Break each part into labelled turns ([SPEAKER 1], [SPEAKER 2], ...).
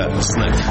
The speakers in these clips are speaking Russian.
[SPEAKER 1] знать.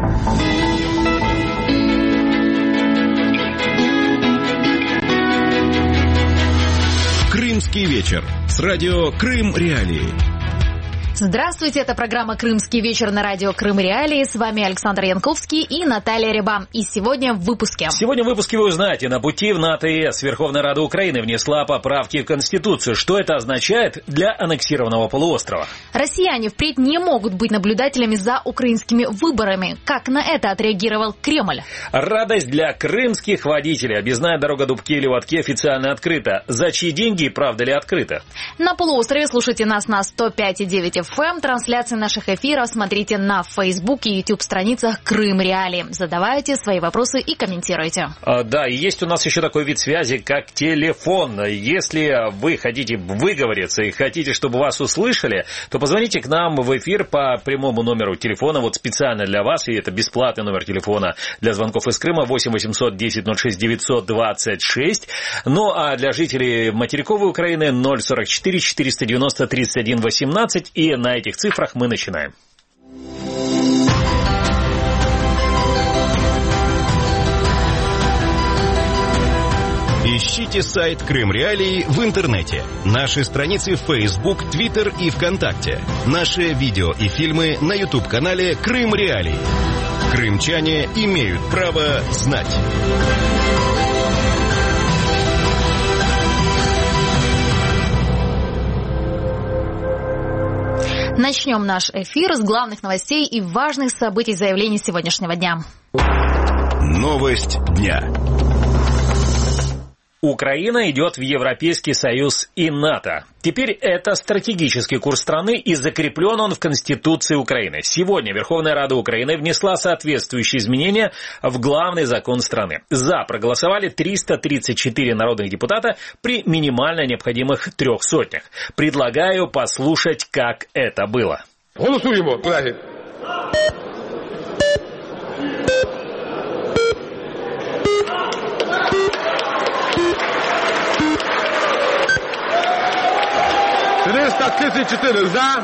[SPEAKER 1] Крымский вечер с радио «Крым Реалии».
[SPEAKER 2] Здравствуйте, это программа «Крымский вечер» на радио «Крым Реалии». С вами Александр Янковский и Наталья Реба. И сегодня в выпуске.
[SPEAKER 3] Сегодня в выпуске вы узнаете, на пути в НАТО и ЕС Верховная Рада Украины внесла поправки в Конституцию. Что это означает для аннексированного полуострова?
[SPEAKER 2] Россияне впредь не могут быть наблюдателями за украинскими выборами. Как на это отреагировал Кремль?
[SPEAKER 3] Радость для крымских водителей. Объездная дорога Дубки-Левадки официально открыта. За чьи деньги и правда ли открыта?
[SPEAKER 2] На полуострове слушайте нас на 105,9 FM. Трансляции наших эфиров смотрите на Facebook и YouTube страницах Крым Реалии. Задавайте свои вопросы и комментируйте.
[SPEAKER 3] Да, и есть у нас еще такой вид связи, как телефон. Если вы хотите выговориться и хотите, чтобы вас услышали, то позвоните к нам в эфир по прямому номеру телефона, вот специально для вас, и это бесплатный номер телефона для звонков из Крыма 8 800 10 06 926. Ну а для жителей материковой Украины 044 490 31 18. И на этих цифрах мы начинаем.
[SPEAKER 1] Ищите сайт Крым Реалии в интернете. Наши страницы в Facebook, Twitter и ВКонтакте. Наши видео и фильмы на YouTube-канале Крым Реалии. Крымчане имеют право знать.
[SPEAKER 2] Начнем наш эфир с главных новостей и важных событий заявлений сегодняшнего дня.
[SPEAKER 1] Новость дня.
[SPEAKER 3] Украина идет в Европейский Союз и НАТО. Теперь это стратегический курс страны, и закреплен он в Конституции Украины. Сегодня Верховная Рада Украины внесла соответствующие изменения в главный закон страны. За проголосовали 334 народных депутата при минимально необходимых 300. Предлагаю послушать, как это было.
[SPEAKER 4] Голосуємо, колеги. «334 за.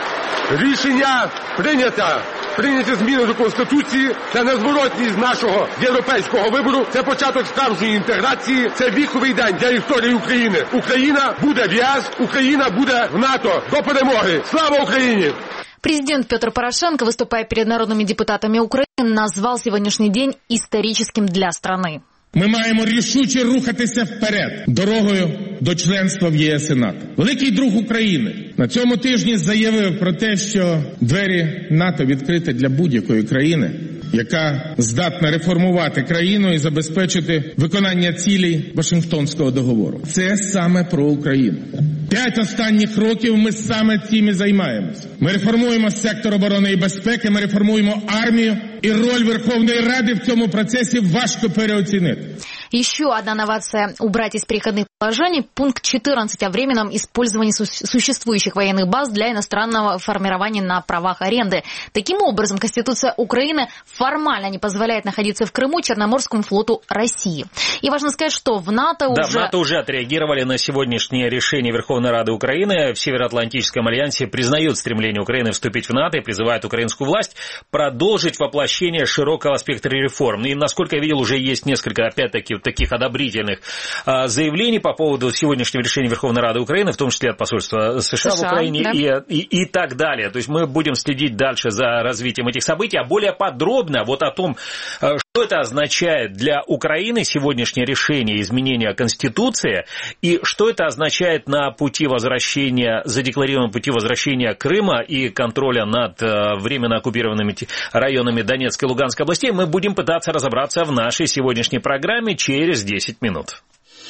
[SPEAKER 4] Рішення прийнято. Прийняті зміни до Конституції. Це незворотність нашого європейського вибору. Це початок справжньої інтеграції. Це віковий день для історії України. Україна буде в ЄС, Україна буде в НАТО. До перемоги. Слава Україні!
[SPEAKER 2] Президент Петр Порошенко, выступая перед народными депутатами Украины, назвал сегодняшний день историческим для страны.
[SPEAKER 5] Ми маємо рішуче рухатися вперед дорогою до членства в ЄС і НАТО. Великий друг України на цьому тижні заявив про те, що двері НАТО відкриті для будь-якої країни, яка здатна реформувати країну і забезпечити виконання цілей Вашингтонського договору. Це саме про Україну. 5 останніх років ми саме цим і займаємося. Ми реформуємо сектор оборони і безпеки, ми реформуємо армію, і роль Верховної Ради в цьому процесі важко переоцінити.
[SPEAKER 2] Еще одна новация – убрать из переходных положений пункт 14 о временном использовании существующих военных баз для иностранного формирования на правах аренды. Таким образом, Конституция Украины формально не позволяет находиться в Крыму Черноморскому флоту России. И важно сказать, что в НАТО уже...
[SPEAKER 3] Да, в НАТО уже отреагировали на сегодняшнее решение Верховной Рады Украины. В Североатлантическом альянсе признают стремление Украины вступить в НАТО и призывают украинскую власть продолжить воплощение широкого спектра реформ. И, насколько я видел, уже есть несколько, опять-таки, таких одобрительных заявлений по поводу сегодняшнего решения Верховной Рады Украины, в том числе от посольства США в Украине, да, и так далее. То есть мы будем следить дальше за развитием этих событий, а более подробно вот о том, что это означает для Украины сегодняшнее решение изменения Конституции, и что это означает на пути возвращения, задекларированном пути возвращения Крыма и контроля над временно оккупированными районами Донецкой и Луганской областей, мы будем пытаться разобраться в нашей сегодняшней программе через 10 минут.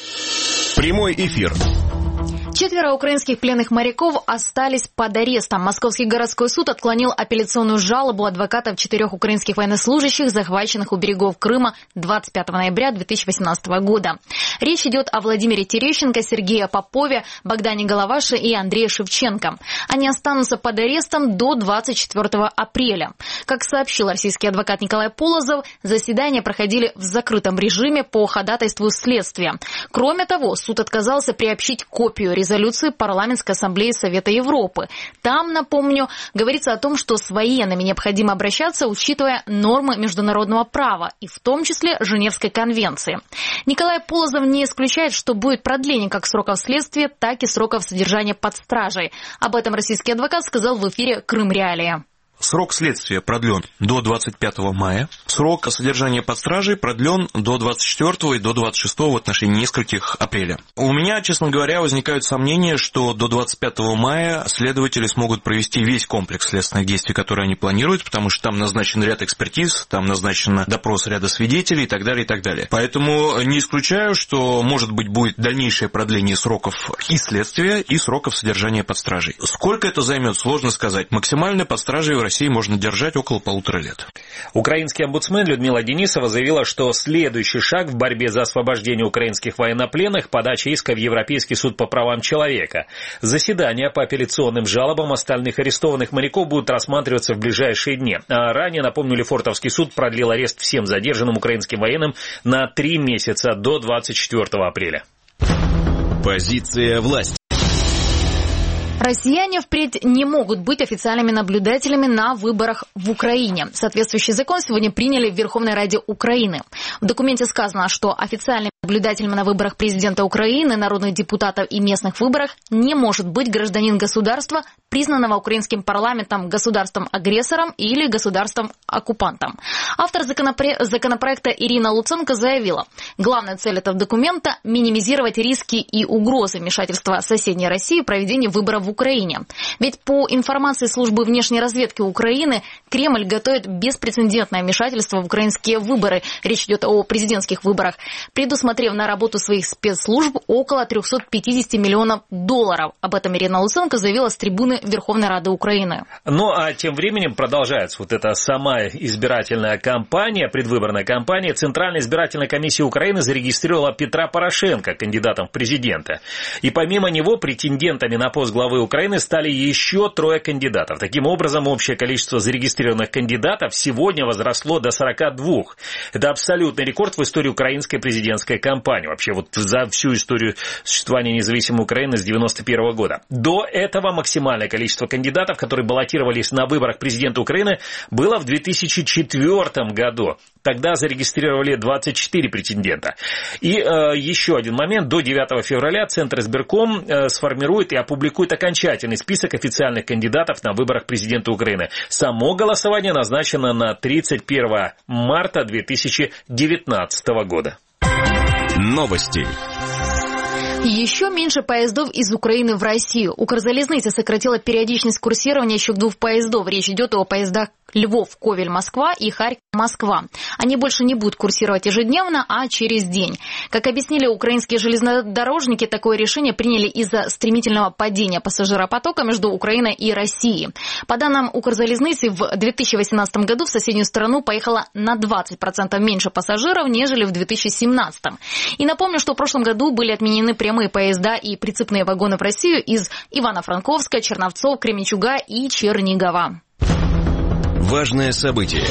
[SPEAKER 1] Прямой эфир.
[SPEAKER 2] 4 украинских пленных моряков остались под арестом. Московский городской суд отклонил апелляционную жалобу адвокатов 4 украинских военнослужащих, захваченных у берегов Крыма 25 ноября 2018 года. Речь идет о Владимире Терещенко, Сергее Попове, Богдане Головаше и Андрее Шевченко. Они останутся под арестом до 24 апреля. Как сообщил российский адвокат Николай Полозов, заседания проходили в закрытом режиме по ходатайству следствия. Кроме того, суд отказался приобщить копию резолюции Парламентской ассамблеи Совета Европы. Там, напомню, говорится о том, что с военными необходимо обращаться, учитывая нормы международного права, и в том числе Женевской конвенции. Николай Полозов не исключает, что будет продление как сроков следствия, так и сроков содержания под стражей. Об этом российский адвокат сказал в эфире «Крым Реалии».
[SPEAKER 6] Срок следствия продлен до 25 мая. Срок содержания под стражей продлен до 24 и до 26 в отношении нескольких апреля. У меня, честно говоря, возникают сомнения, что до 25 мая следователи смогут провести весь комплекс следственных действий, которые они планируют, потому что там назначен ряд экспертиз, там назначен допрос ряда свидетелей и так далее, и так далее. Поэтому не исключаю, что, может быть, будет дальнейшее продление сроков и следствия, и сроков содержания под стражей. Сколько это займет, сложно сказать. Максимально под стражей в России можно держать около 1,5 лет.
[SPEAKER 3] Украинский омбудсмен Людмила Денисова заявила, что следующий шаг в борьбе за освобождение украинских военнопленных – подача иска в Европейский суд по правам человека. Заседания по апелляционным жалобам остальных арестованных моряков будут рассматриваться в ближайшие дни. А ранее, напомню, Лефортовский суд продлил арест всем задержанным украинским военным на 3 месяца до 24 апреля.
[SPEAKER 1] Позиция власти.
[SPEAKER 2] Россияне впредь не могут быть официальными наблюдателями на выборах в Украине. Соответствующий закон сегодня приняли в Верховной Раде Украины. В документе сказано, что официальными наблюдателями на выборах президента Украины, народных депутатов и местных выборах не может быть гражданин государства, признанного украинским парламентом государством-агрессором или государством-оккупантом. Автор законопроекта Ирина Луценко заявила, главная цель этого документа – минимизировать риски и угрозы вмешательства соседней России в проведении выборов в Украине. Ведь по информации службы внешней разведки Украины, Кремль готовит беспрецедентное вмешательство в украинские выборы. Речь идет о президентских выборах, предусмотрев на работу своих спецслужб около $350 миллионов. Об этом Ирина Луценко заявила с трибуны Верховной Рады Украины.
[SPEAKER 3] Ну а тем временем продолжается вот эта сама избирательная кампания, предвыборная кампания. Центральная избирательная комиссия Украины зарегистрировала Петра Порошенко кандидатом в президенты. И помимо него претендентами на пост главы Украины стали еще 3 кандидатов. Таким образом, общее количество зарегистрированных кандидатов сегодня возросло до 42. Это абсолютный рекорд в истории украинской президентской кампании. Вообще вот за всю историю существования независимой Украины с 1991 года. До этого максимальное количество кандидатов, которые баллотировались на выборах президента Украины, было в 2004 году. Тогда зарегистрировали 24 претендента. И еще один момент. До 9 февраля Центр избирком сформирует и опубликует окончательный список официальных кандидатов на выборах президента Украины. Само голосование назначено на 31 марта 2019 года.
[SPEAKER 1] Новости.
[SPEAKER 2] Еще меньше поездов из Украины в Россию. Укрзалізниця сократила периодичность курсирования еще 2 поездов. Речь идет о поездах Львов-Ковель-Москва и Харьков-Москва. Они больше не будут курсировать ежедневно, а через день. Как объяснили украинские железнодорожники, такое решение приняли из-за стремительного падения пассажиропотока между Украиной и Россией. По данным Укрзалізницы, в 2018 году в соседнюю страну поехало на 20% меньше пассажиров, нежели в 2017. И напомню, что в прошлом году были отменены прямые поезда и прицепные вагоны в Россию из Ивано-Франковска, Черновцов, Кременчуга и Чернигова.
[SPEAKER 1] Важное событие.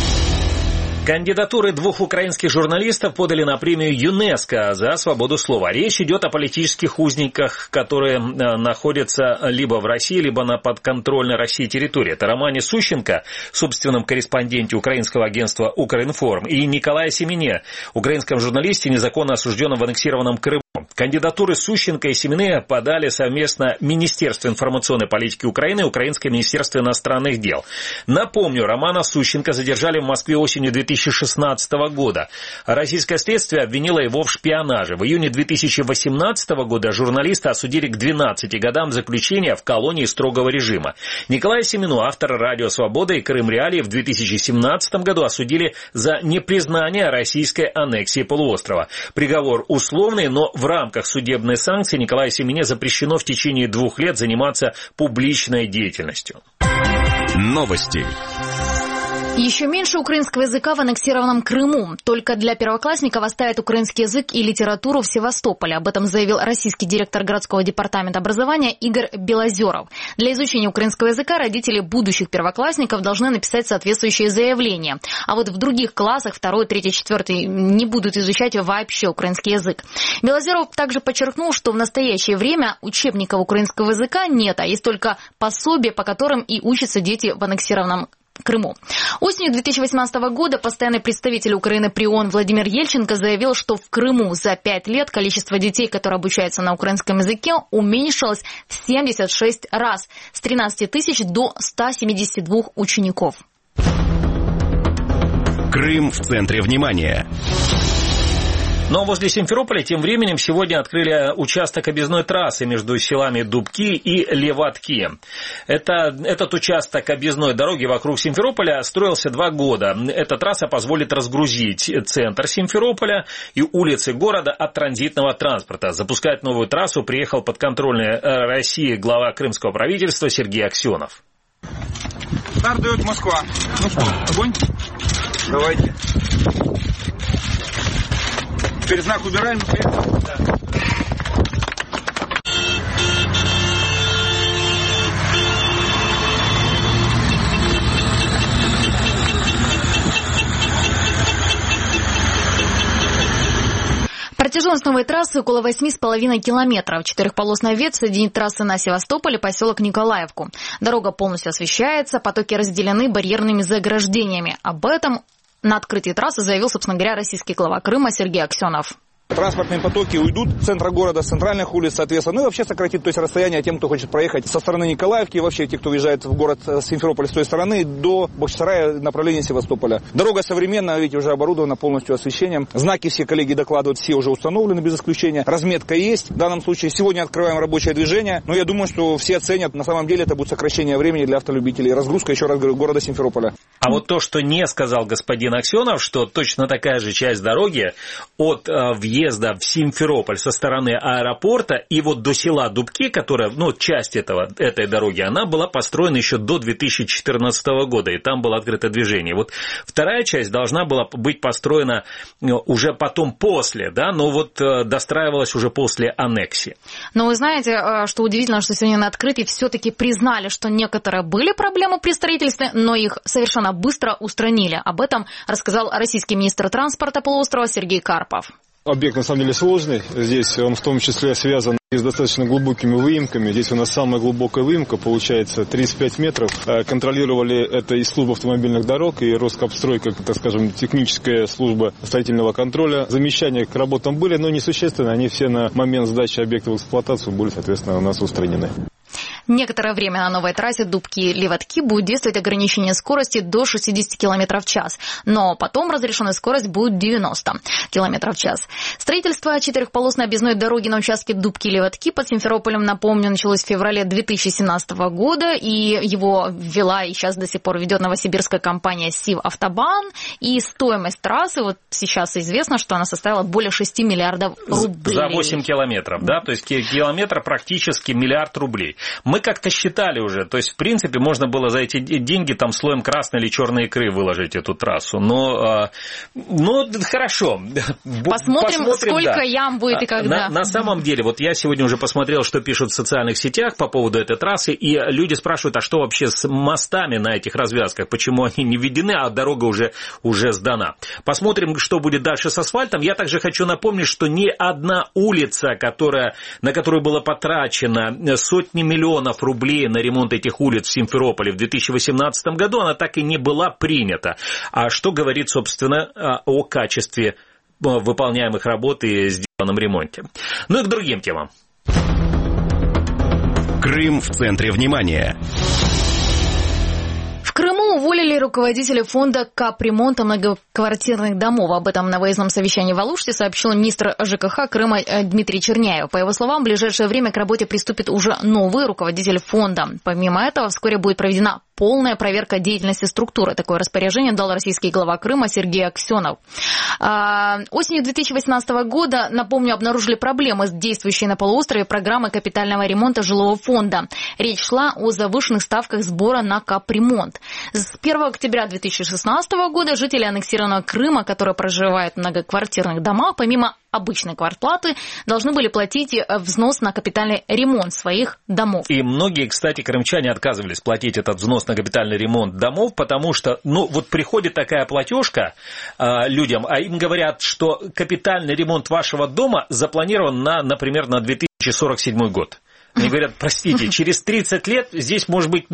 [SPEAKER 3] Кандидатуры 2 украинских журналистов подали на премию ЮНЕСКО за свободу слова. Речь идет о политических узниках, которые находятся либо в России, либо на подконтрольной России территории. Это Романе Сущенко, собственном корреспонденте украинского агентства «Укринформ», и Николае Семене, украинском журналисте, незаконно осужденном в аннексированном Крыму. Кандидатуры Сущенко и Семене подали совместно Министерство информационной политики Украины и Украинское Министерство иностранных дел. Напомню, Романа Сущенко задержали в Москве осенью 2016 года. Российское следствие обвинило его в шпионаже. В июне 2018 года журналиста осудили к 12 годам заключения в колонии строгого режима. Николая Семену, автора «Радио Свобода» и «Крым Реалии», в 2017 году осудили за непризнание российской аннексии полуострова. Приговор условный, но в рамках судебной санкции Николаю Семене запрещено в течение 2 лет заниматься публичной деятельностью.
[SPEAKER 1] Новости.
[SPEAKER 2] Еще меньше украинского языка в аннексированном Крыму. Только для первоклассников оставят украинский язык и литературу в Севастополе. Об этом заявил российский директор городского департамента образования Игорь Белозеров. Для изучения украинского языка родители будущих первоклассников должны написать соответствующее заявление. А вот в других классах, 2, 3, 4, не будут изучать вообще украинский язык. Белозеров также подчеркнул, что в настоящее время учебников украинского языка нет, а есть только пособия, по которым и учатся дети в аннексированном Крыму. Осенью 2018 года постоянный представитель Украины при ООН Владимир Ельченко заявил, что в Крыму за 5 лет количество детей, которые обучаются на украинском языке, уменьшилось в 76 раз, с 13 тысяч до 172 учеников.
[SPEAKER 1] Крым в центре внимания.
[SPEAKER 3] Но возле Симферополя тем временем сегодня открыли участок объездной трассы между селами Дубки и Леватки. Этот участок объездной дороги вокруг Симферополя строился 2 года. Эта трасса позволит разгрузить центр Симферополя и улицы города от транзитного транспорта. Запускать новую трассу приехал подконтрольный России глава крымского правительства Сергей Аксенов.
[SPEAKER 7] Старт дает Москва. Ну что, огонь? Давайте. Теперь знак убираем.
[SPEAKER 2] Протяженность новой трассы около 8,5 километров. 4-полосная ветвь соединит трассы на Севастополь и поселок Николаевку. Дорога полностью освещается, потоки разделены барьерными заграждениями. Об этом на открытии трассы заявил, собственно говоря, российский глава Крыма Сергей Аксенов.
[SPEAKER 7] Транспортные потоки уйдут с центра города, с центральных улиц, соответственно. Ну и вообще сократит, то есть расстояние тем, кто хочет проехать со стороны Николаевки, и вообще те, кто уезжает в город Симферополь с той стороны, до Бахчисарая, направления Севастополя. Дорога современная, видите, уже оборудована полностью освещением. Знаки все коллеги докладывают, все уже установлены без исключения. Разметка есть. В данном случае сегодня открываем рабочее движение. Но я думаю, что все оценят, на самом деле это будет сокращение времени для автолюбителей. Разгрузка, еще раз говорю, города Симферополя.
[SPEAKER 3] А вот то, что не сказал господин Аксенов, что точно такая же часть дороги от въезда в Симферополь со стороны аэропорта и вот до села Дубки, которая, часть этой дороги, она была построена еще до 2014 года, и там было открыто движение. Вот вторая часть должна была быть построена уже потом после, да, но вот достраивалась уже после аннексии.
[SPEAKER 2] Но вы знаете, что удивительно, что сегодня на открытии все-таки признали, что некоторые были проблемы при строительстве, но их совершенно быстро устранили. Об этом рассказал российский министр транспорта полуострова Сергей Карпов.
[SPEAKER 8] Объект на самом деле сложный. Здесь он в том числе связан с достаточно глубокими выемками. Здесь у нас самая глубокая выемка, получается 35 метров. Контролировали это и служба автомобильных дорог, и Роскапстрой, как, так скажем, техническая служба строительного контроля. Замечания к работам были, но несущественны. Они все на момент сдачи объекта в эксплуатацию были, соответственно, у нас устранены.
[SPEAKER 2] Некоторое время на новой трассе Дубки-Леватки будет действовать ограничение скорости до 60 км в час, но потом разрешенная скорость будет 90 км в час. Строительство 4-полосной объездной дороги на участке Дубки-Леватки под Симферополем, напомню, началось в феврале 2017 года, и его ввела и сейчас до сих пор ведет новосибирская компания «Сивавтобан», и стоимость трассы, вот сейчас известно, что она составила более 6 миллиардов рублей.
[SPEAKER 3] За 8 километров, да, то есть километр практически миллиард рублей. Мы как-то считали уже, то есть, в принципе, можно было за эти деньги там слоем красной или черной икры выложить эту трассу, но хорошо.
[SPEAKER 2] Посмотрим, сколько ям будет и когда.
[SPEAKER 3] На самом деле, вот я сегодня уже посмотрел, что пишут в социальных сетях по поводу этой трассы, и люди спрашивают, а что вообще с мостами на этих развязках, почему они не введены, а дорога уже сдана. Посмотрим, что будет дальше с асфальтом. Я также хочу напомнить, что ни одна улица, на которую было потрачено сотни миллионов рублей на ремонт этих улиц в Симферополе в 2018 году, она так и не была принята. А что говорит, собственно, о качестве выполняемых работ и сделанном ремонте. Ну и к другим темам.
[SPEAKER 1] Крым в центре внимания.
[SPEAKER 2] В Крыму уволили руководителя фонда капремонта многоквартирных домов. Об этом на выездном совещании в Алуште сообщил министр ЖКХ Крыма Дмитрий Черняев. По его словам, в ближайшее время к работе приступит уже новый руководитель фонда. Помимо этого, вскоре будет проведена полная проверка деятельности структуры. Такое распоряжение дал российский глава Крыма Сергей Аксенов. Осенью 2018 года, напомню, обнаружили проблемы с действующей на полуострове программой капитального ремонта жилого фонда. Речь шла о завышенных ставках сбора на капремонт. С 1 октября 2016 года жители аннексированного Крыма, которые проживают в многоквартирных домах, помимо обычной квартплаты, должны были платить взнос на капитальный ремонт своих домов.
[SPEAKER 3] И многие, кстати, крымчане отказывались платить этот взнос на капитальный ремонт домов, потому что, вот приходит такая платежка людям, а им говорят, что капитальный ремонт вашего дома запланирован например, на 2047 год. Мне говорят, простите, через 30 лет здесь может быть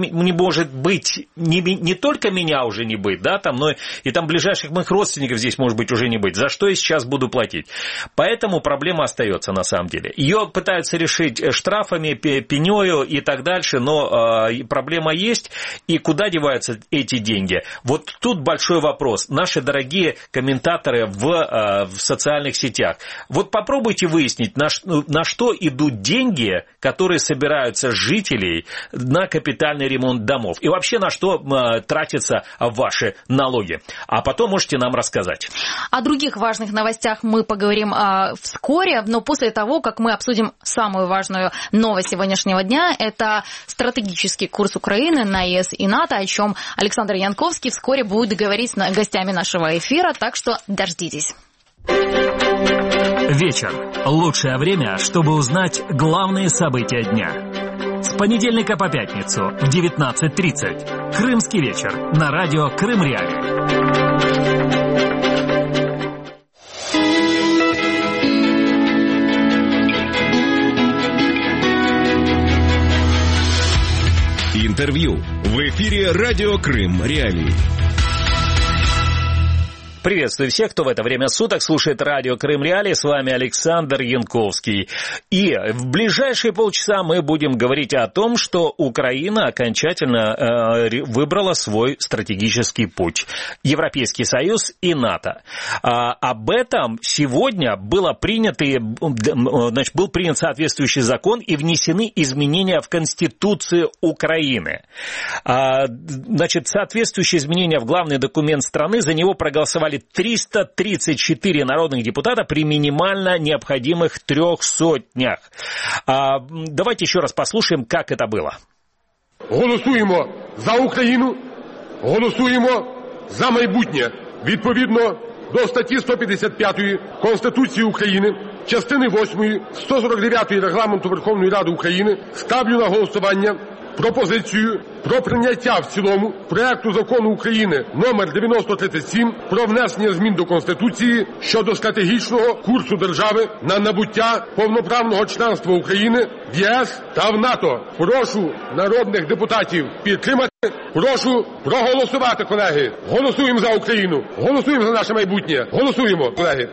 [SPEAKER 3] не только меня уже не быть, да, там, но и там ближайших моих родственников здесь может быть уже не быть. За что я сейчас буду платить? Поэтому проблема остается на самом деле. Ее пытаются решить штрафами, пенёю и так дальше, но проблема есть. И куда деваются эти деньги? Вот тут большой вопрос. Наши дорогие комментаторы в социальных сетях. Вот попробуйте выяснить, на что идут деньги, которые собираются жителей на капитальный ремонт домов. И вообще на что тратятся ваши налоги. А потом можете нам рассказать.
[SPEAKER 2] О других важных новостях мы поговорим вскоре, но после того, как мы обсудим самую важную новость сегодняшнего дня, это стратегический курс Украины на ЕС и НАТО, о чем Александр Янковский вскоре будет говорить с гостями нашего эфира, так что дождитесь.
[SPEAKER 9] Вечер. Лучшее время, чтобы узнать главные события дня. С понедельника по пятницу в 19:30. Крымский вечер на радио Крым Реалии.
[SPEAKER 1] Интервью в эфире радио Крым Реалии.
[SPEAKER 3] Приветствую всех, кто в это время суток слушает радио Крым Реалии. С вами Александр Янковский. И в ближайшие полчаса мы будем говорить о том, что Украина окончательно выбрала свой стратегический путь. Европейский Союз и НАТО. Об этом сегодня был принят соответствующий закон и внесены изменения в Конституцию Украины. Соответствующие изменения в главный документ страны, за него проголосовали 334 народных депутата при минимально необходимых 300. Давайте еще раз послушаем, как это было.
[SPEAKER 4] Голосуємо за Україну, голосуємо за майбутнє. Відповідно до статті 155 Конституції України, частини 8, 149 Регламенту Верховної Ради України ставлю на голосування пропозицію про прийняття в цілому проекту закону України номер 9037 про внесення змін до Конституції щодо стратегічного курсу держави на набуття повноправного членства України в ЄС та в НАТО. Прошу народних депутатів підтримати. Прошу проголосувати, колеги. Голосуємо за Україну. Голосуємо за наше майбутнє. Голосуємо, колеги.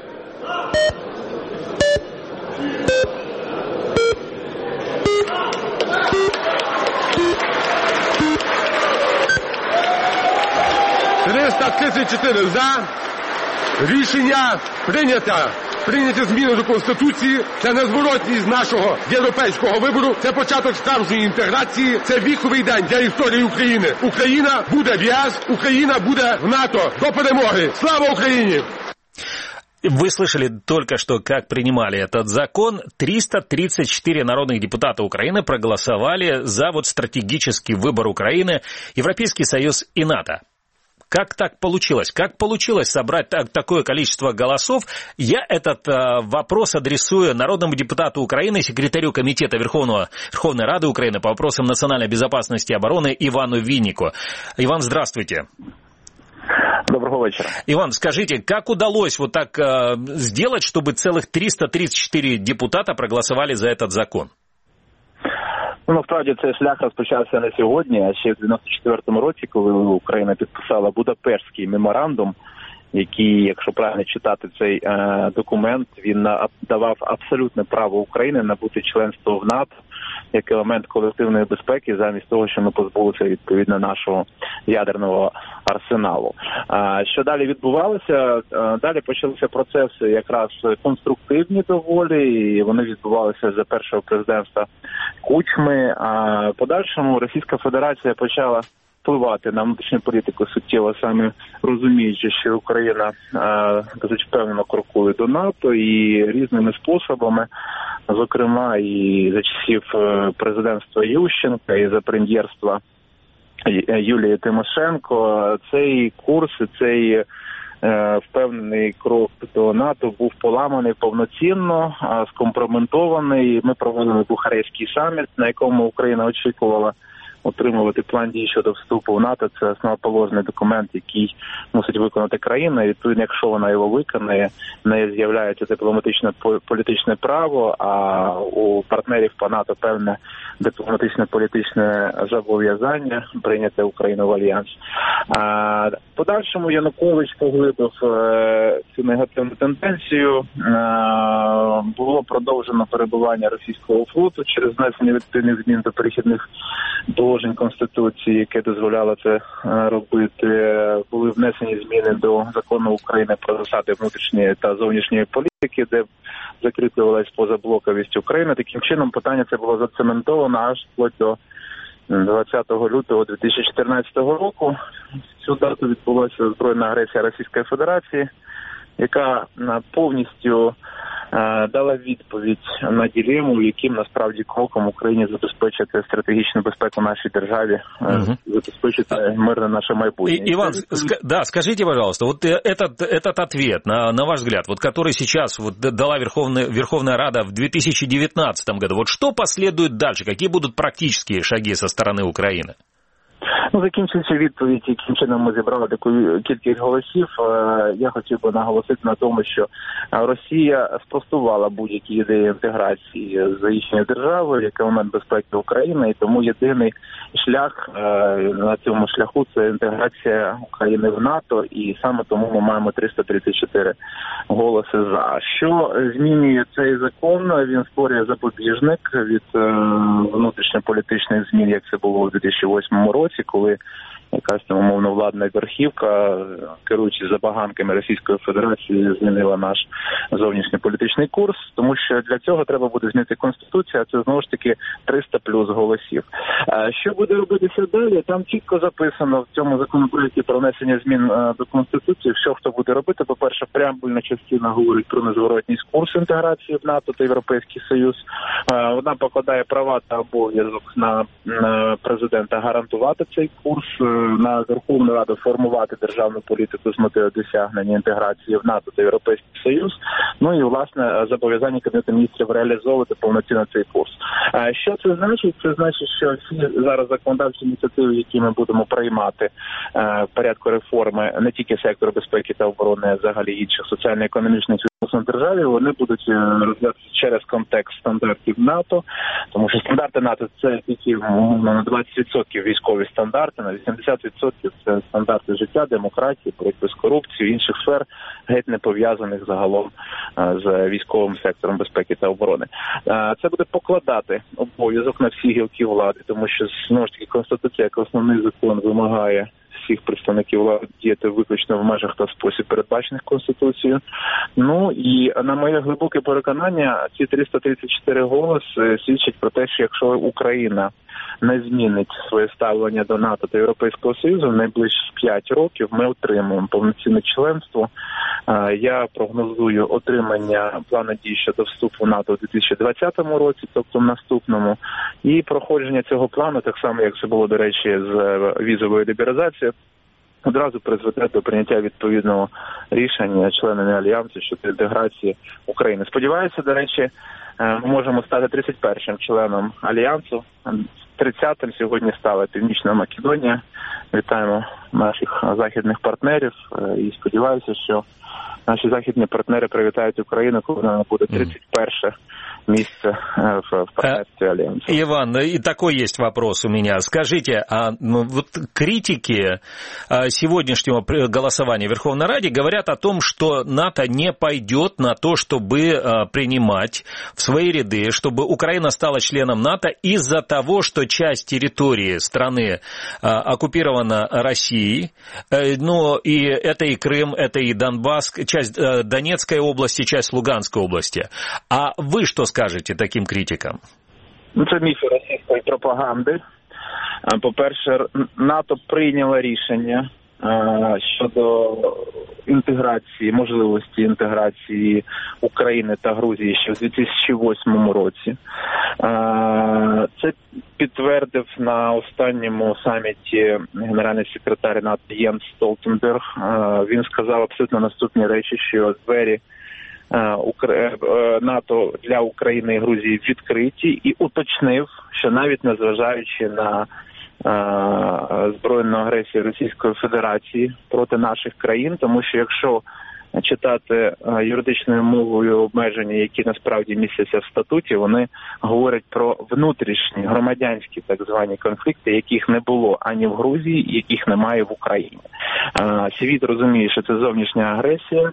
[SPEAKER 4] «334 за. Рішення прийнято. Прийняті зміни до Конституції. Це незворотність нашого європейського вибору. Це початок справжньої інтеграції. Це віховий день для історії України. Україна буде в ЄС. Україна буде в НАТО. До перемоги. Слава Україні!
[SPEAKER 3] Вы слышали только что, как принимали этот закон. 334 народных депутата Украины проголосовали за стратегический выбор Украины, Европейский Союз и НАТО. Как так получилось? Как получилось собрать такое количество голосов? Я этот вопрос адресую народному депутату Украины, секретарю Комитета Верховной Рады Украины по вопросам национальной безопасности и обороны Ивану Виннику. Иван, здравствуйте.
[SPEAKER 10] Доброго вечера.
[SPEAKER 3] Иван, скажите, как удалось вот так сделать, чтобы целых 334 депутата проголосовали за этот закон?
[SPEAKER 10] Насправді цей шлях розпочався не сьогодні, а ще в 94-му році, коли Україна підписала Будапештський меморандум, який, якщо правильно читати цей документ, він давав абсолютне право України набути членство в НАТО як елемент колективної безпеки, замість того, що ми позбулися відповідно нашого ядерного арсеналу. Що далі відбувалося? Далі почалися процеси якраз конструктивні доволі, і вони відбувалися за першого президентства Кучми. А в подальшому Російська Федерація почала впливати на внутрішню політику суттєво, саме розуміючи, що Україна досить впевнено крокує до НАТО і різними способами, зокрема і за часів президентства Ющенка, і за прем'єрства Юлії Тимошенко, цей курс, цей впевнений крок до НАТО був поламаний повноцінно, скомпрометований. Ми проводили Бухарестський саміт, на якому Україна очікувала отримувати план дій щодо вступу в НАТО. Це основоположний документ, який мусить виконати країна. І відповідно, якщо вона його виконає, не з'являється дипломатичне політичне право, а у партнерів по НАТО певне дипломатичне політичне зобов'язання прийняти Україну в альянс. В подальшому Янукович поглибив цю негативну тенденцію. Було продовжено перебування російського флоту через внесення відповідних змін до перехідних положень Конституції, яке дозволяло це робити. Були внесені зміни до закону України про засади внутрішньої та зовнішньої політики, де закріплювалась позаблоковість України. Таким чином, питання це було зацементовано аж вплоть до 20 лютого 2014 року. В цю дату відбулася збройна агресія Російської Федерації, яка повністю дала відповідь на дилему, яким насправді кроком Україні забезпечити стратегічну безпеку нашій державі, забезпечити мирне наше майбутнє.
[SPEAKER 3] Иван, скажите, пожалуйста, вот этот ответ, на ваш взгляд, вот который сейчас вот дала Верховная Рада в 2019 году, вот что последует дальше, какие будут практические шаги со стороны Украины?
[SPEAKER 10] Закінчуючи відповідь, яким чином ми зібрали таку кількість голосів, я хотів би наголосити на тому, що Росія спростувала будь-які ідеї інтеграції з їхньою державою, як елемент безпеки України, і тому єдиний шлях на цьому шляху – це інтеграція України в НАТО, і саме тому ми маємо 334 голоси за. Що змінює цей закон? Він створює запобіжник від внутрішньополітичних змін, як це було у 2008 році, коли якась там умовно владна верхівка, керуючи забаганками Російської Федерації, змінила наш зовнішньополітичний курс, тому що для цього треба буде змінити Конституцію, а це знову ж таки 300 плюс голосів. Що буде робитися далі? Там чітко записано в цьому законопроекті про внесення змін до Конституції, що хто буде робити. По-перше, преамбульна частина говорить про незворотність курсу інтеграції в НАТО та Європейський Союз. Вона покладає права та обов'язок на президента гарантувати цей курс, на Верховну Раду формувати державну політику з метою досягнення інтеграції в НАТО та Європейський Союз. Ну і, власне, зобов'язання Кабінету міністрів реалізовувати повноцінно цей курс. Що це значить? Це значить, що всі зараз законодавчі ініціативи, які ми будемо приймати в порядку реформи не тільки сектору безпеки та оборони, а взагалі інших соціально-економічних в державі, вони будуть розглядатися через контекст стандартів НАТО, тому що стандарти НАТО – це тільки на 20% військові стандарти, на 80% це стандарти життя, демократії, боротьби з корупцією, інших сфер, геть не пов'язаних загалом з військовим сектором безпеки та оборони. Це буде покладати обов'язок на всі гілки влади, тому що, знову ж таки, Конституція як основний закон вимагає всіх представників влади діяти виключно в межах та спосіб, передбачених Конституцією. Ну і на моє глибоке переконання, ці 334 голоси свідчать про те, що якщо Україна не змінить своє ставлення до НАТО та Європейського Союзу, в найближчі 5 років ми отримаємо повноцінне членство. Я прогнозую отримання плану дій щодо вступу в НАТО у 2020 році, тобто в наступному, і проходження цього плану, так само, як це було, до речі, з візовою лібералізацією, одразу призведе до прийняття відповідного рішення членами Альянсу щодо інтеграції України. Сподіваюся, до речі, ми можемо стати 31-м членом Альянсу. 30-м сьогодні стала Північна Македонія. Вітаємо наших західних партнерів і сподіваюся, що наши західные партнеры привітають Украину, когда она будет 31-е место в партнерстве Альянса.
[SPEAKER 3] Иван, и такой есть вопрос у меня. Скажите, вот критики сегодняшнего голосования в Верховной Раде говорят о том, что НАТО не пойдет на то, чтобы принимать в свои ряды, чтобы Украина стала членом НАТО из-за того, что часть территории страны оккупирована Россией, ну и это и Крым, это и Донбасс, часть Донецкой области, часть Луганской области. А вы что скажете таким критикам?
[SPEAKER 10] Це міфи російської пропаганди. По-перше, НАТО прийняло рішення щодо інтеграції, можливості інтеграції України та Грузії ще в 2008 році. Це підтвердив на останньому саміті генеральний секретар НАТО Єнс Столтенберг. Він сказав абсолютно наступні речі, що двері НАТО для України і Грузії відкриті, і уточнив, що навіть незважаючи на збройну агресію Російської Федерації проти наших країн, тому що якщо читати юридичною мовою обмеження, які насправді містяться в статуті, вони говорять про внутрішні громадянські так звані конфлікти, яких не було ані в Грузії, яких немає в Україні. Світ розуміє, що це зовнішня агресія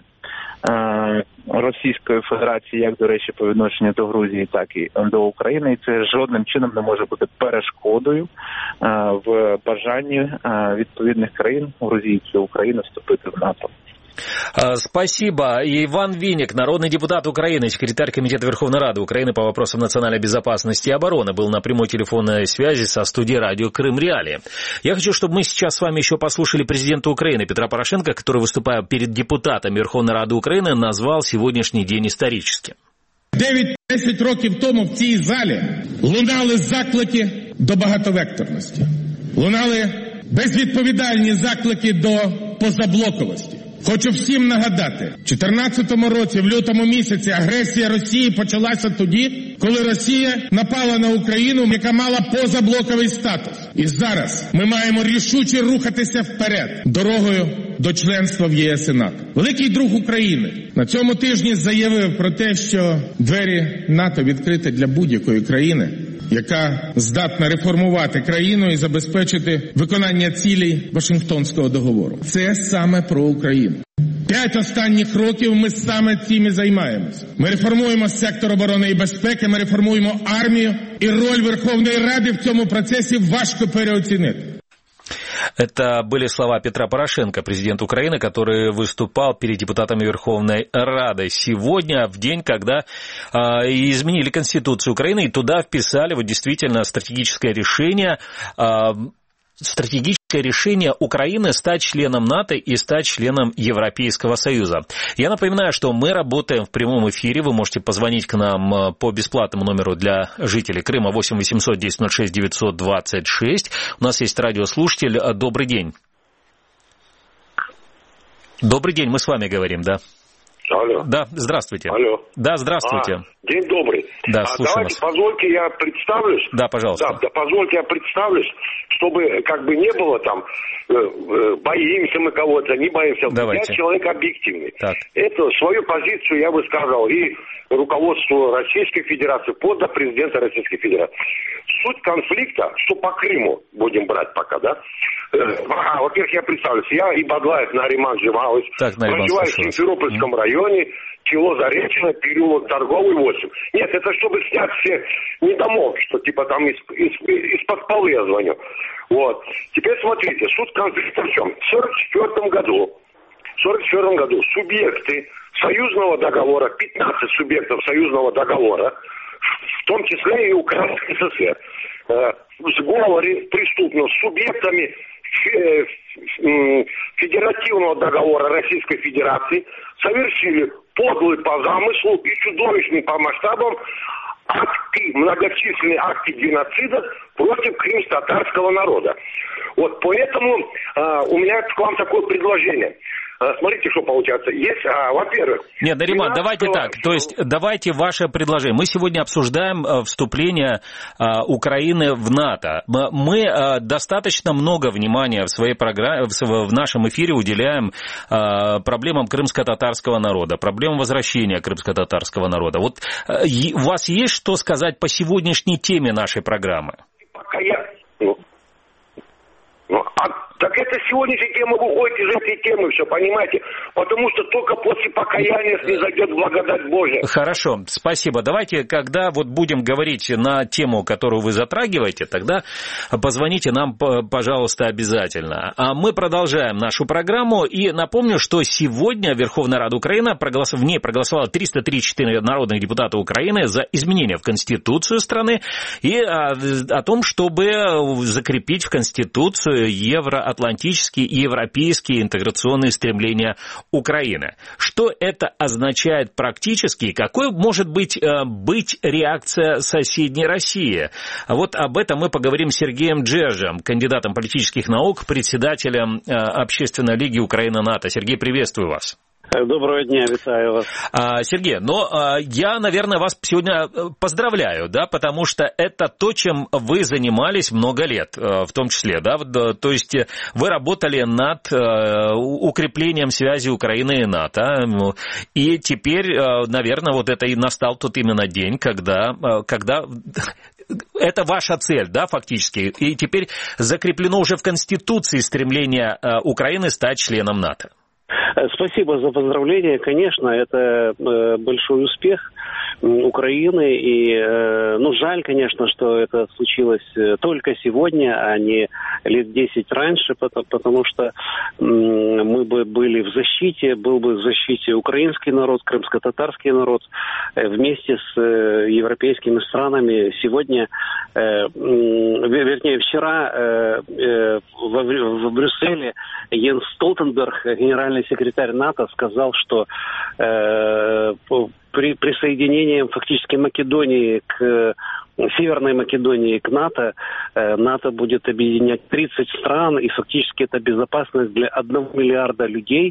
[SPEAKER 10] Російської Федерації, як, до речі, по відношенню до Грузії, так і до України. І це жодним чином не може бути перешкодою в бажанні відповідних країн, Грузії та України, вступити в НАТО.
[SPEAKER 3] Спасибо. Иван Винник, народный депутат Украины, секретарь Комитета Верховной Рады Украины по вопросам национальной безопасности и обороны, был на прямой телефонной связи со студией радио Крым Реалии. Я хочу, чтобы мы сейчас с вами еще послушали президента Украины Петра Порошенко, который, выступая перед депутатами Верховной Рады Украины, назвал сегодняшний день историческим.
[SPEAKER 5] 9-10 років тому в цій залі лунали заклики до багатовекторності. Лунали безвідповідальні заклики до позаблоковості. Хочу всім нагадати, в 2014 році, в лютому місяці, агресія Росії почалася тоді, коли Росія напала на Україну, яка мала позаблоковий статус. І зараз ми маємо рішуче рухатися вперед, дорогою до членства в ЄС і НАТО. Великий друг України на цьому тижні заявив про те, що двері НАТО відкриті для будь-якої країни, яка здатна реформувати країну і забезпечити виконання цілей Вашингтонського договору. Це саме про Україну. 5 останніх років ми саме цим і займаємося. Ми реформуємо сектор оборони і безпеки, ми реформуємо армію, і роль Верховної Ради в цьому процесі важко переоцінити.
[SPEAKER 3] Это были слова Петра Порошенко, президента Украины, который выступал перед депутатами Верховной Рады сегодня, в день, когда изменили Конституцию Украины, и туда вписали вот действительно стратегическое решение Украины стать членом НАТО и стать членом Европейского Союза. Я напоминаю, что мы работаем в прямом эфире. Вы можете позвонить к нам по бесплатному номеру для жителей Крыма 8 800 10 06 926. У нас есть радиослушатель. Добрый день. Добрый день, мы с вами говорим, да?
[SPEAKER 11] Алло.
[SPEAKER 3] Да, здравствуйте.
[SPEAKER 11] Алло.
[SPEAKER 3] Да, здравствуйте.
[SPEAKER 11] День добрый.
[SPEAKER 3] Да, слушаем
[SPEAKER 11] давайте,
[SPEAKER 3] вас.
[SPEAKER 11] позвольте я представлюсь.
[SPEAKER 3] Да, пожалуйста.
[SPEAKER 11] Да, позвольте я представлюсь, чтобы как бы не было там боимся мы кого-то, не боимся.
[SPEAKER 3] Давайте.
[SPEAKER 11] Я человек объективный.
[SPEAKER 3] Так.
[SPEAKER 11] Это свою позицию я высказал и руководству Российской Федерации, под президента Российской Федерации. Суть конфликта, что по Крыму будем брать пока, да? Во-первых, я представлюсь. Я Ибадлаев Нариман Джималович, проживаю в Симферопольском районе, село Заречное, переулок Торговый, 8. Нет, это чтобы снять все недомолвки, что типа там из-под полы я звоню. Вот. Теперь смотрите, суть конфликта в чем? В 1944 году субъекты союзного договора, 15 субъектов союзного договора, в том числе и Украинской ССР, в сговоре преступном с субъектами Федеративного договора Российской Федерации совершили подлый по замыслу и чудовищный по масштабам многочисленные акты геноцида против крымско-татарского народа. Вот поэтому у меня к вам такое предложение. Смотрите, что получается. Есть, во-первых...
[SPEAKER 3] Нет, Нариман, давайте так. То есть, давайте ваше предложение. Мы сегодня обсуждаем вступление Украины в НАТО. Мы достаточно много внимания в своей программе, в нашем эфире уделяем проблемам крымско-татарского народа, проблемам возвращения крымско-татарского народа. Вот у вас есть что сказать по сегодняшней теме нашей программы?
[SPEAKER 11] Пока я... Так это сегодняшняя тема выходит из этой темы, все, понимаете? Потому что только после покаяния снизойдет благодать Божия.
[SPEAKER 3] Хорошо, спасибо. Давайте, когда вот будем говорить на тему, которую вы затрагиваете, тогда позвоните нам, пожалуйста, обязательно. А мы продолжаем нашу программу. И напомню, что сегодня Верховная Рада Украины в ней проголосовало 334 народных депутата Украины за изменения в Конституцию страны и о том, чтобы закрепить в Конституцию евроатлантические и европейские интеграционные стремления Украины. Что это означает практически? Какой может быть реакция соседней России? Вот об этом мы поговорим с Сергеем Джержем, кандидатом политических наук, председателем Общественной лиги Украина-НАТО. Сергей, приветствую вас.
[SPEAKER 12] Доброго дня, витаю вас.
[SPEAKER 3] Сергей, я, наверное, вас сегодня поздравляю, да, потому что это то, чем вы занимались много лет, в том числе, да, то есть вы работали над укреплением связи Украины и НАТО, и теперь, наверное, вот это и настал тот именно день, когда это ваша цель, да, фактически, и теперь закреплено уже в Конституции стремление Украины стать членом НАТО.
[SPEAKER 12] Спасибо за поздравления. Конечно, это большой успех Украины. И, жаль, конечно, что это случилось только сегодня, а не лет 10 раньше, потому что мы бы были в защите, был бы в защите украинский народ, крымско-татарский народ вместе с европейскими странами. Сегодня, вчера в Брюсселе Йенс Столтенберг, генеральный секретарь НАТО, сказал, что при присоединении фактически Македонии Северной Македонии к НАТО, НАТО будет объединять 30 стран, и фактически это безопасность для 1 миллиарда людей.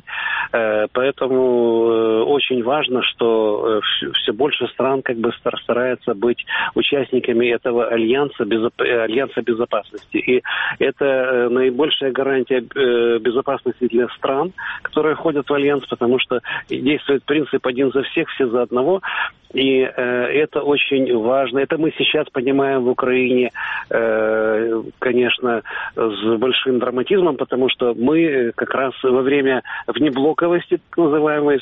[SPEAKER 12] Поэтому очень важно, что все больше стран стараются быть участниками этого альянса безопасности. И это наибольшая гарантия безопасности для стран, которые входят в альянс, потому что действует принцип «один за всех, все за одного». И это очень важно. Это мы сейчас понимаем в Украине, конечно, с большим драматизмом, потому что мы как раз во время внеблоковости, так называемой, в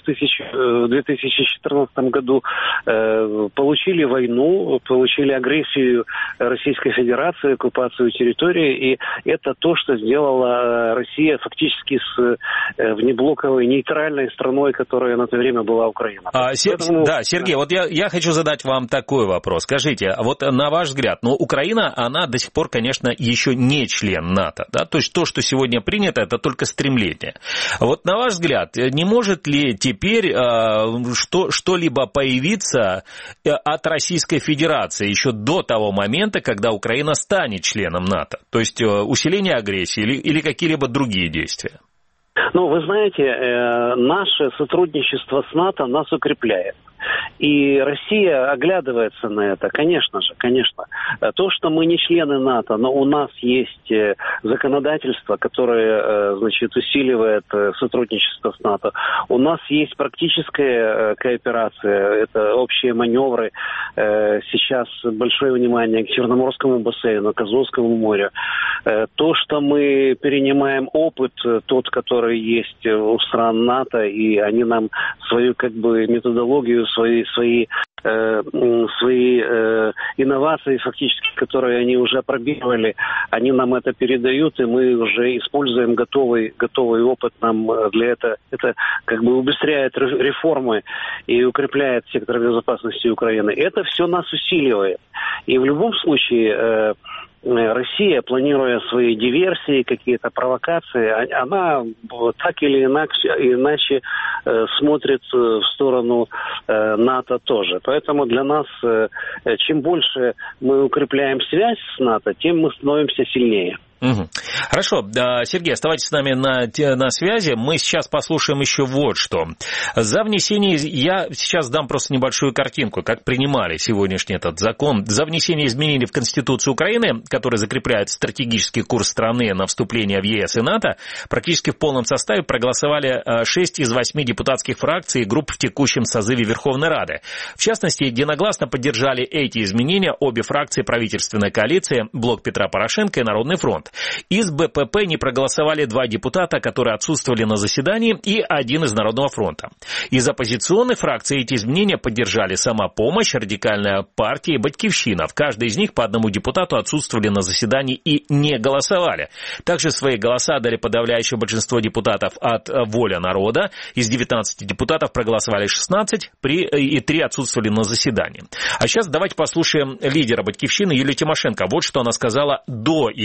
[SPEAKER 12] 2014 году, получили войну, получили агрессию Российской Федерации, оккупацию территории, и это то, что сделала Россия фактически с внеблоковой нейтральной страной, которая на то время была Украина.
[SPEAKER 3] Сергей, вот я хочу задать вам такой вопрос. Скажите, вот на ваш взгляд, Украина, она до сих пор, конечно, еще не член НАТО, да? То есть то, что сегодня принято, это только стремление. Вот на ваш взгляд, не может ли теперь что-либо появиться от Российской Федерации еще до того момента, когда Украина станет членом НАТО? То есть усиление агрессии или какие-либо другие действия?
[SPEAKER 12] Вы знаете, наше сотрудничество с НАТО нас укрепляет. И Россия оглядывается на это, конечно же, конечно. То, что мы не члены НАТО, но у нас есть законодательство, которое, усиливает сотрудничество с НАТО. У нас есть практическая кооперация, это общие маневры. Сейчас большое внимание к Черноморскому бассейну, к Азовскому морю. То, что мы перенимаем опыт, тот, который есть у стран НАТО, и они нам свою методологию, свои инновации, фактически, которые они уже пробировали, они нам это передают, и мы уже используем готовый опыт. Нам для этого это убыстряет реформы и укрепляет сектор безопасности Украины. Это все нас усиливает. И в любом случае Россия, планируя свои диверсии, какие-то провокации, она так или иначе смотрит в сторону НАТО тоже. Поэтому для нас, чем больше мы укрепляем связь с НАТО, тем мы становимся сильнее.
[SPEAKER 3] Угу. Хорошо, Сергей, оставайтесь с нами на связи. Мы сейчас послушаем еще вот что. За внесение, я сейчас дам просто небольшую картинку, как принимали сегодняшний этот закон. За внесение изменений в Конституцию Украины, который закрепляет стратегический курс страны на вступление в ЕС и НАТО, практически в полном составе проголосовали 6 из 8 депутатских фракций и групп в текущем созыве Верховной Рады. В частности, единогласно поддержали эти изменения обе фракции правительственной коалиции «Блок Петра Порошенко» и «Народный фронт». Из БПП не проголосовали 2 депутата, которые отсутствовали на заседании, и 1 из Народного фронта. Из оппозиционных фракций эти изменения поддержали «Самопомощь», Радикальная партия и «Батькивщина». В каждой из них по 1 депутату отсутствовали на заседании и не голосовали. Также свои голоса дали подавляющее большинство депутатов от «Воля народа». Из 19 депутатов проголосовали 16, и 3 отсутствовали на заседании. А сейчас давайте послушаем лидера «Батькивщины» Юлию Тимошенко. Вот что она сказала до еще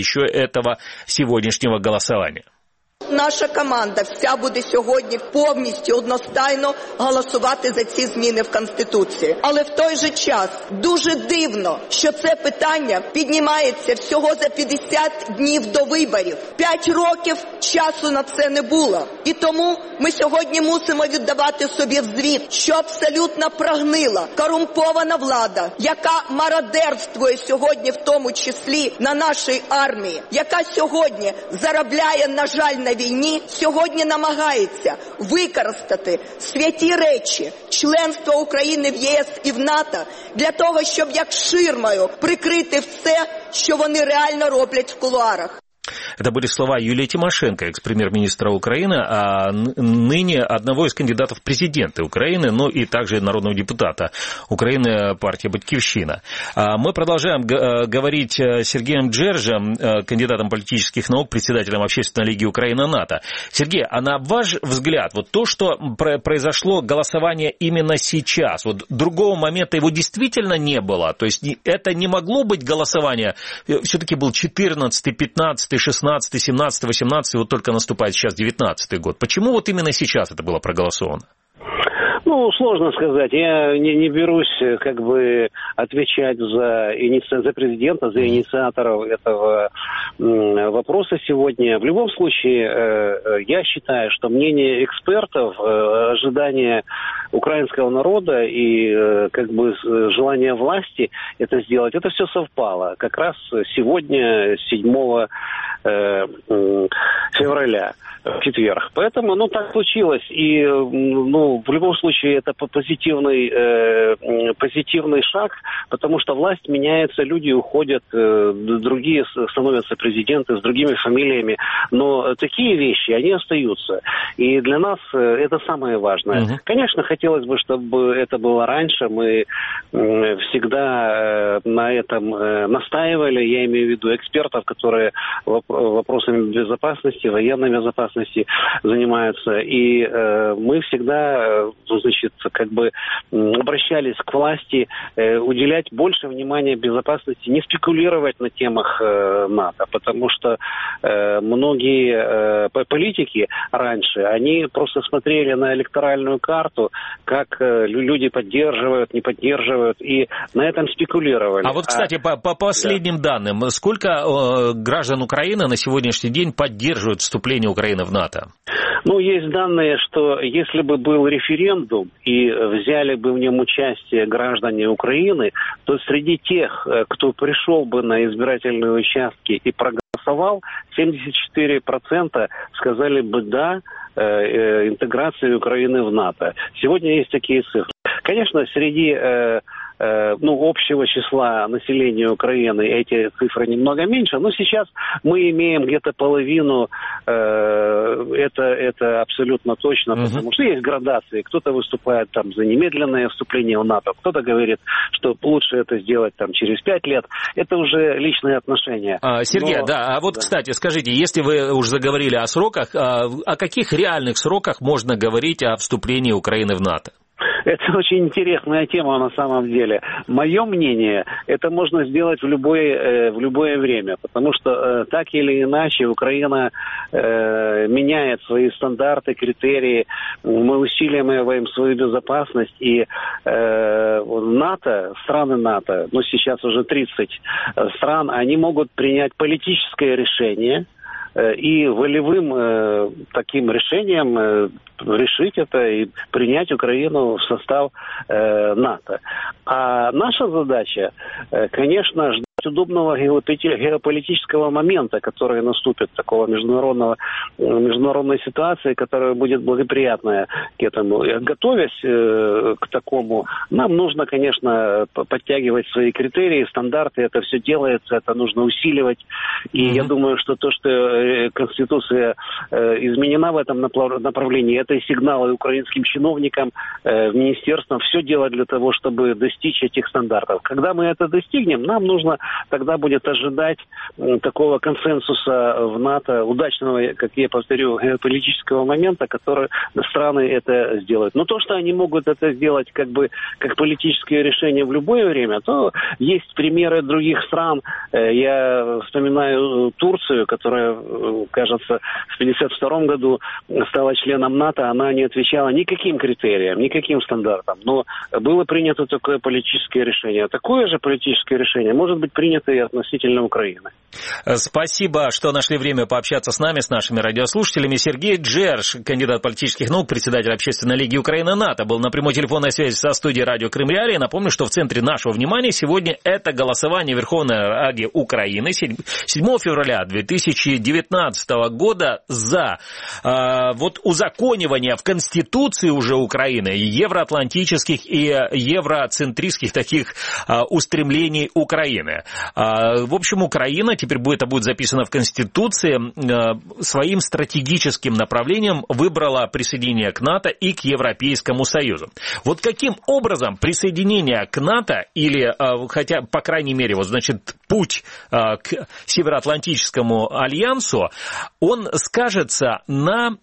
[SPEAKER 3] этого сегодняшнего голосования?
[SPEAKER 13] Наша команда вся буде сьогодні повністю одностайно голосувати за ці зміни в Конституції. Але в той же час дуже дивно, що це питання піднімається всього за 50 днів до виборів. 5 років часу на це не було. І тому ми сьогодні мусимо віддавати собі в звіт, що абсолютно прогнила корумпована влада, яка мародерствує сьогодні в тому числі на нашій армії, яка сьогодні заробляє, на жаль, на війні, сьогодні намагається використати святі речі членства України в ЄС і в НАТО для того, щоб як ширмою прикрити все, що вони реально роблять в кулуарах.
[SPEAKER 3] Это были слова Юлии Тимошенко, экс-премьер-министра Украины, а ныне одного из кандидатов в президенты Украины, но и также народного депутата Украины, партия «Батькивщина». Мы продолжаем говорить с Сергеем Джержем, кандидатом политических наук, председателем Общественной лиги Украина-НАТО. Сергей, а на ваш взгляд, вот то, что произошло голосование именно сейчас, вот другого момента его действительно не было, то есть это не могло быть голосование, все-таки был 14, 15, 16, 17, 18, вот только наступает сейчас 19-й год. Почему вот именно сейчас это было проголосовано?
[SPEAKER 12] Ну, сложно сказать. Я не берусь как бы отвечать за президента, за инициаторов этого вопроса сегодня. В любом случае, я считаю, что мнение экспертов, ожидания украинского народа и как бы желание власти это сделать, это все совпало. Как раз сегодня, 7 февраля, в четверг. Поэтому, так случилось. И, в любом случае, это позитивный шаг, потому что власть меняется, люди уходят, другие становятся президенты с другими фамилиями. Но такие вещи, они остаются. И для нас это самое важное. Конечно, хотелось бы, чтобы это было раньше. Мы всегда на этом настаивали. Я имею в виду экспертов, которые вопросами безопасности, военной безопасности занимаются. И мы всегда, обращались к власти уделять больше внимания безопасности, не спекулировать на темах НАТО, потому что многие политики раньше, они просто смотрели на электоральную карту, как люди поддерживают, не поддерживают, и на этом спекулировали.
[SPEAKER 3] А вот, кстати, по последним данным, сколько граждан Украины на сегодняшний день поддерживают вступление Украины в НАТО?
[SPEAKER 12] Есть данные, что если бы был референдум и взяли бы в нем участие граждане Украины, то среди тех, кто пришел бы на избирательные участки и проголосовал, 74% сказали бы «да» интеграции Украины в НАТО. Сегодня есть такие цифры. Конечно, среди общего числа населения Украины эти цифры немного меньше, но сейчас мы имеем где-то половину, это абсолютно точно, потому что есть градации, кто-то выступает там за немедленное вступление в НАТО, кто-то говорит, что лучше это сделать там через 5 лет, это уже личные отношения.
[SPEAKER 3] Сергей, кстати, скажите, если вы уже заговорили о сроках, о каких реальных сроках можно говорить о вступлении Украины в НАТО?
[SPEAKER 12] Это очень интересная тема на самом деле. Мое мнение, это можно сделать в любое время, потому что так или иначе Украина меняет свои стандарты, критерии, мы усиливаем свою безопасность, и НАТО, страны НАТО, сейчас уже 30 стран, они могут принять политическое решение, и волевым таким решением решить это и принять Украину в состав НАТО. А наша задача, конечно, ждать удобного геополитического момента, который наступит, такого международной ситуации, которая будет благоприятная к этому. Готовясь к такому, нам нужно, конечно, подтягивать свои критерии, стандарты, это все делается, это нужно усиливать. И я думаю, что то, что Конституция изменена в этом направлении, это и сигналы украинским чиновникам, министерствам, все делать для того, чтобы достичь этих стандартов. Когда мы это достигнем, нам нужно тогда будет ожидать такого консенсуса в НАТО, удачного, как я повторю, геополитического момента, который страны это сделают. Но то, что они могут это сделать как политическое решение в любое время, то есть примеры других стран. Я вспоминаю Турцию, которая, кажется, в 1952 году стала членом НАТО, она не отвечала никаким критериям, никаким стандартам, но было принято такое политическое решение. Такое же политическое решение может быть принято и относительно Украины.
[SPEAKER 3] Спасибо, что нашли время пообщаться с нами, с нашими радиослушателями. Сергей Джерш, кандидат политических наук, председатель Общественной лиги Украина-НАТО, был на прямой телефонной связи со студией радио Крым Реалии. Напомню, что в центре нашего внимания сегодня это голосование Верховной Рады Украины 7 февраля 2019 года за узаконивание в Конституции уже Украины евроатлантических и евроцентристских таких устремлений Украины. В общем, Украина, теперь это будет записано в Конституции, своим стратегическим направлением выбрала присоединение к НАТО и к Европейскому Союзу. Вот каким образом присоединение к НАТО или, хотя, по крайней мере, путь к Североатлантическому альянсу, он скажется на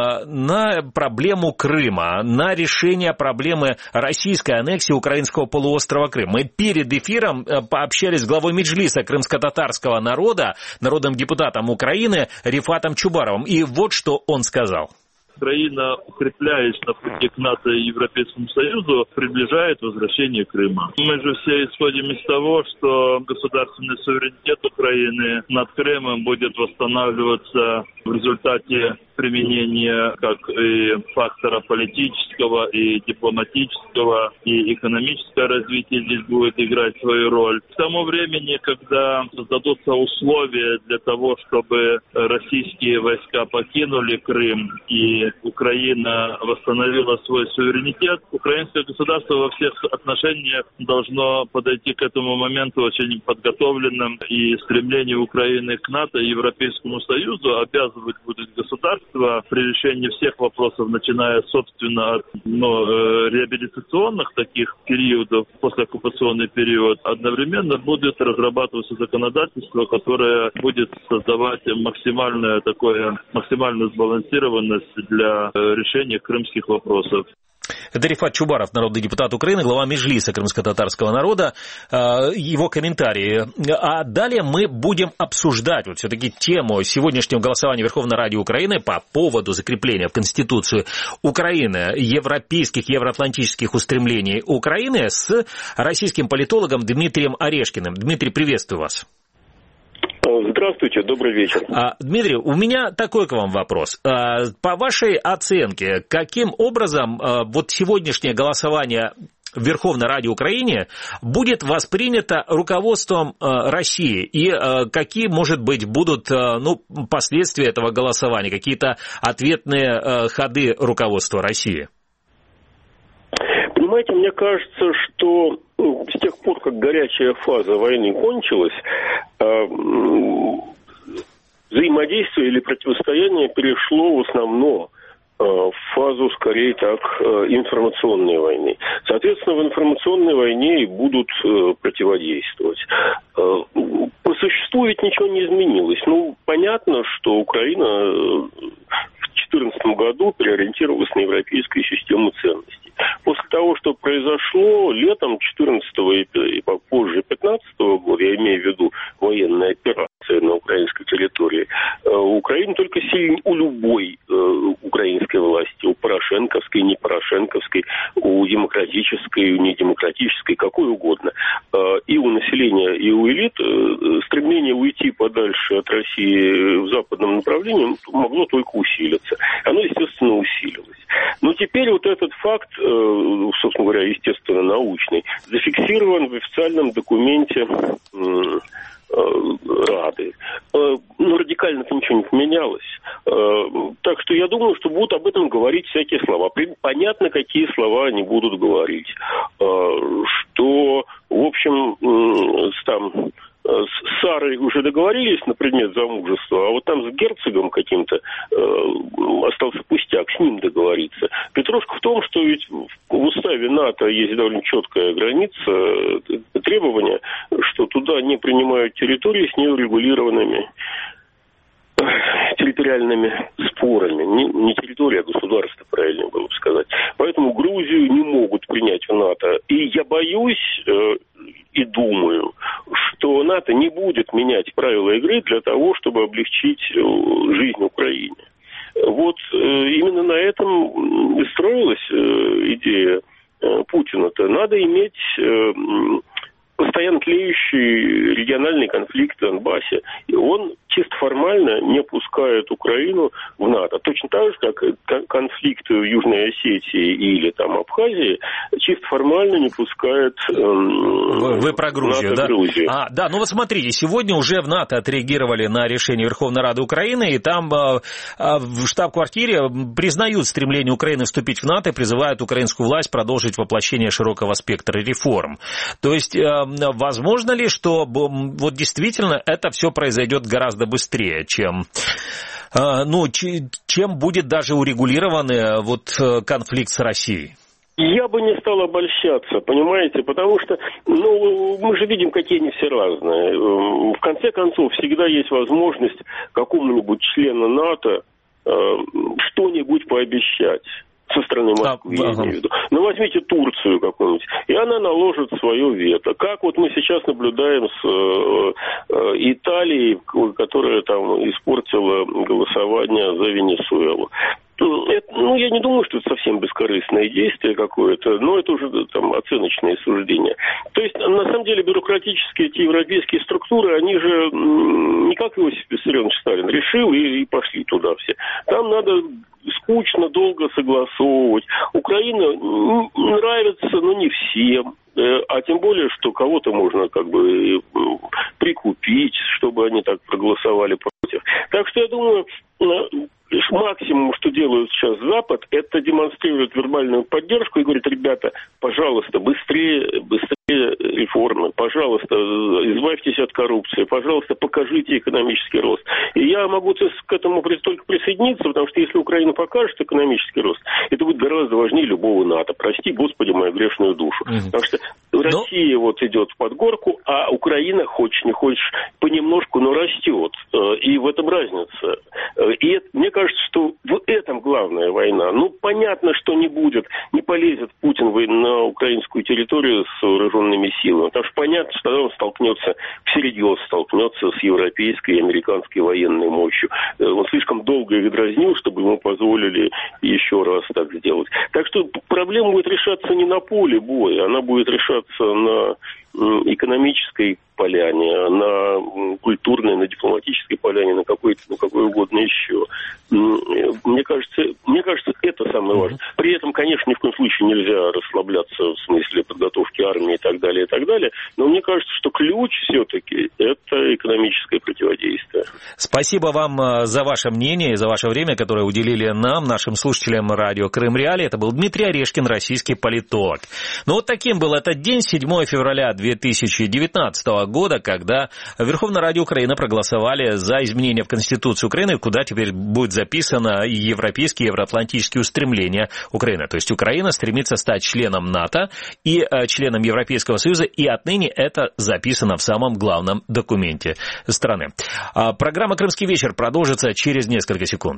[SPEAKER 3] проблему Крыма, на решение проблемы российской аннексии украинского полуострова Крым. Мы перед эфиром пообщались с главой Меджлиса крымско-татарского народа, народным депутатом Украины Рифатом Чубаровым. И вот что он сказал.
[SPEAKER 14] Украина, укрепляясь на пути к НАТО и Европейскому Союзу, приближает возвращение Крыма. Мы же все исходим из того, что государственный суверенитет Украины над Крымом будет восстанавливаться в результате применения как и фактора политического, и дипломатического, и экономическое развитие здесь будет играть свою роль. К тому времени, когда создадутся условия для того, чтобы российские войска покинули Крым и Украина восстановила свой суверенитет, украинское государство во всех отношениях должно подойти к этому моменту очень подготовленным, и стремление Украины к НАТО и Европейскому Союзу обязывать будет государство при решении всех вопросов, начиная, собственно, от реабилитационных таких периодов, послеоккупационный период, одновременно будет разрабатываться законодательство, которое будет создавать максимальную сбалансированность для решения крымских вопросов.
[SPEAKER 3] Это Рифат Чубаров, народный депутат Украины, глава Меджлиса крымско-татарского народа, его комментарии. А далее мы будем обсуждать все-таки тему сегодняшнего голосования Верховной Рады Украины по поводу закрепления в Конституцию Украины европейских, евроатлантических устремлений Украины с российским политологом Дмитрием Орешкиным. Дмитрий, приветствую вас.
[SPEAKER 15] Здравствуйте, добрый вечер.
[SPEAKER 3] Дмитрий, у меня такой к вам вопрос. По вашей оценке, каким образом сегодняшнее голосование в Верховной Раде Украины будет воспринято руководством России? И какие, может быть, будут последствия этого голосования, какие-то ответные ходы руководства России?
[SPEAKER 15] Понимаете, мне кажется, что с тех пор, как горячая фаза войны кончилась, взаимодействие или противостояние перешло в основном в фазу, скорее так, информационной войны. Соответственно, в информационной войне и будут противодействовать. По существу ведь ничего не изменилось. Понятно, что Украина в 2014 году переориентировалась на европейскую систему ценностей. После того, что произошло летом 2014 и позже 2015 года, я имею в виду военная операция на украинской территории, Украина только сильнее у любой украинской власти, у порошенковской, не порошенковской, у демократической, у недемократической, какой угодно. И у населения, и у элит стремление уйти подальше от России в западном направлении могло только усилиться. Оно, естественно, усилилось. Но теперь вот этот факт, собственно говоря, естественно, научный, зафиксирован в официальном документе Рады. Радикально-то ничего не поменялось. Так что я думаю, что будут об этом говорить всякие слова. Понятно, какие слова они будут говорить. Что, в общем, там с Сарой уже договорились на предмет замужества, а вот там с герцогом каким-то остался пустяк, с ним договориться. Петрушка в том, что ведь в уставе НАТО есть довольно четкая граница, требования, что туда не принимают территории с неурегулированными территориальными спорами. Не территория, а государство, правильно было бы сказать. Поэтому Грузию не могут принять в НАТО. И я боюсь и думаю, что НАТО не будет менять правила игры для того, чтобы облегчить жизнь Украине. Вот именно на этом и строилась идея Путина-то. Надо иметь постоянно тлеющий региональный конфликт в Донбассе. И он чисто формально не пускает Украину в НАТО. Точно так же, как конфликт в Южной Осетии или там Абхазии чисто формально не пускает
[SPEAKER 3] Вы про Грузию,
[SPEAKER 15] НАТО,
[SPEAKER 3] да?
[SPEAKER 15] Грузию.
[SPEAKER 3] Да, ну вот смотрите, сегодня уже в НАТО отреагировали на решение Верховной Рады Украины, и там в штаб-квартире признают стремление Украины вступить в НАТО и призывают украинскую власть продолжить воплощение широкого спектра реформ. То есть, возможно ли, что вот действительно это все произойдет гораздо быстрее, чем будет даже урегулирован конфликт с Россией?
[SPEAKER 15] Я бы не стал обольщаться, понимаете, потому что, мы же видим, какие они все разные. В конце концов, всегда есть возможность какому-нибудь члену НАТО что-нибудь пообещать. Со стороны Москвы, я имею в виду. Возьмите Турцию какую-нибудь, и она наложит свое вето. Как вот мы сейчас наблюдаем с Италией, которая там испортила голосование за Венесуэлу. Я не думаю, что это совсем бескорыстное действие какое-то, но это уже там оценочные суждения. То есть, на самом деле, бюрократические эти европейские структуры, они же не как Иосиф Виссарионович Сталин решил и пошли туда все. Там надо скучно, долго согласовывать. Украина нравится, но не всем. А тем более, что кого-то можно прикупить, чтобы они так проголосовали против. Так что я думаю, максимум, что делает сейчас Запад, это демонстрирует вербальную поддержку и говорит: ребята, пожалуйста, быстрее реформы, пожалуйста, избавьтесь от коррупции, пожалуйста, покажите экономический рост. И я могу к этому только присоединиться, потому что если Украина покажет экономический рост, это будет гораздо важнее любого НАТО. Прости, Господи, мою грешную душу. Потому что Россия идет под горку, а Украина, хочешь не хочешь, понемножку, но растет. И в этом разница. И мне кажется, что в этом главная война. Понятно, что не полезет Путин на украинскую территорию с вооруженными силами. Потому что понятно, что тогда он всерьез столкнется с европейской и американской военной мощью. Он слишком долго их дразнил, чтобы ему позволили еще раз так сделать. Так что проблема будет решаться не на поле боя, она будет решаться на экономической поляне, на культурной, на дипломатической поляне, на какой угодно еще. Мне кажется, это самое важное. При этом, конечно, ни в коем случае нельзя расслабляться в смысле подготовки армии и так далее, но мне кажется, что ключ все-таки это экономическое противодействие.
[SPEAKER 3] Спасибо вам за ваше мнение и за ваше время, которое уделили нам, нашим слушателям радио Крым Реалии. Это был Дмитрий Орешкин, российский политолог. Таким был этот день, 7 февраля 2019 года, когда в Верховной Раде Украины проголосовали за изменения в Конституцию Украины, куда теперь будет записано европейские, евроатлантические устремления Украины. То есть Украина стремится стать членом НАТО и членом Европейского Союза, и отныне это записано в самом главном документе страны. Программа «Крымский вечер» продолжится через несколько секунд.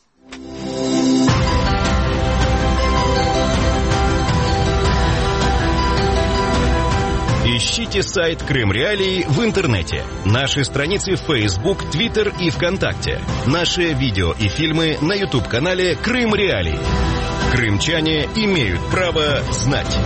[SPEAKER 1] Ищите сайт Крым Реалии в интернете. Наши страницы в Facebook, Twitter и ВКонтакте. Наши видео и фильмы на YouTube-канале Крым Реалии. Крымчане имеют право знать.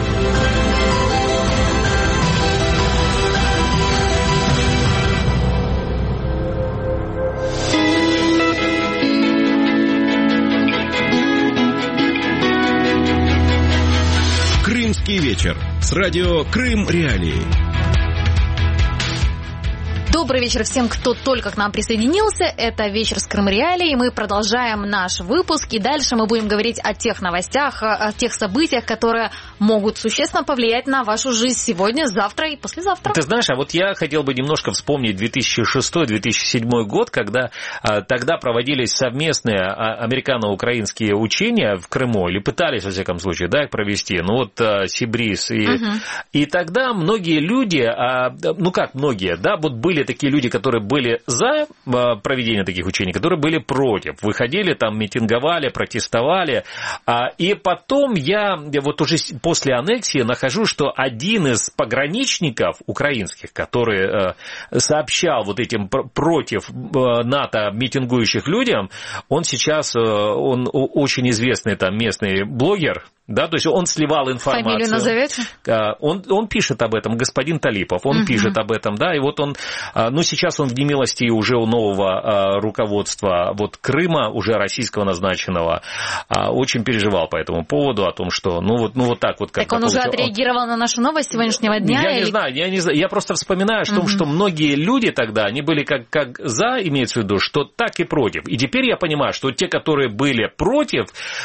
[SPEAKER 1] Крымский вечер с радио Крым Реалии.
[SPEAKER 2] Добрый вечер всем, кто только к нам присоединился. Это «Вечер с Крым Реалии». Мы продолжаем наш выпуск. И дальше мы будем говорить о тех новостях, о тех событиях, которые могут существенно повлиять на вашу жизнь сегодня, завтра и послезавтра.
[SPEAKER 3] Ты знаешь, а вот я хотел бы немножко вспомнить 2006-2007 год, когда тогда проводились совместные американо-украинские учения в Крыму, или пытались, во всяком случае, да, их провести. Ну вот Сибриз. И тогда многие люди, ну как многие, да, вот были такие люди, которые были за проведение таких учений, которые были против. Выходили там, митинговали, протестовали. И потом я вот уже после аннексии нахожу, что один из пограничников украинских, который сообщал вот этим против НАТО митингующих людям, он сейчас, он очень известный там местный блогер, да, то есть он сливал информацию.
[SPEAKER 2] Фамилию назовете?
[SPEAKER 3] Он пишет об этом, господин Талипов, он пишет об этом, да, и вот он, ну, сейчас он в немилости уже у нового руководства вот Крыма, уже российского назначенного, очень переживал по этому поводу, о том, что, ну вот так вот.
[SPEAKER 2] Так он уже отреагировал на нашу новость сегодняшнего дня?
[SPEAKER 3] Я не знаю, я просто вспоминаю, что многие люди тогда, они были как за, имеется в виду, что так и против. И теперь я понимаю, что те, которые были против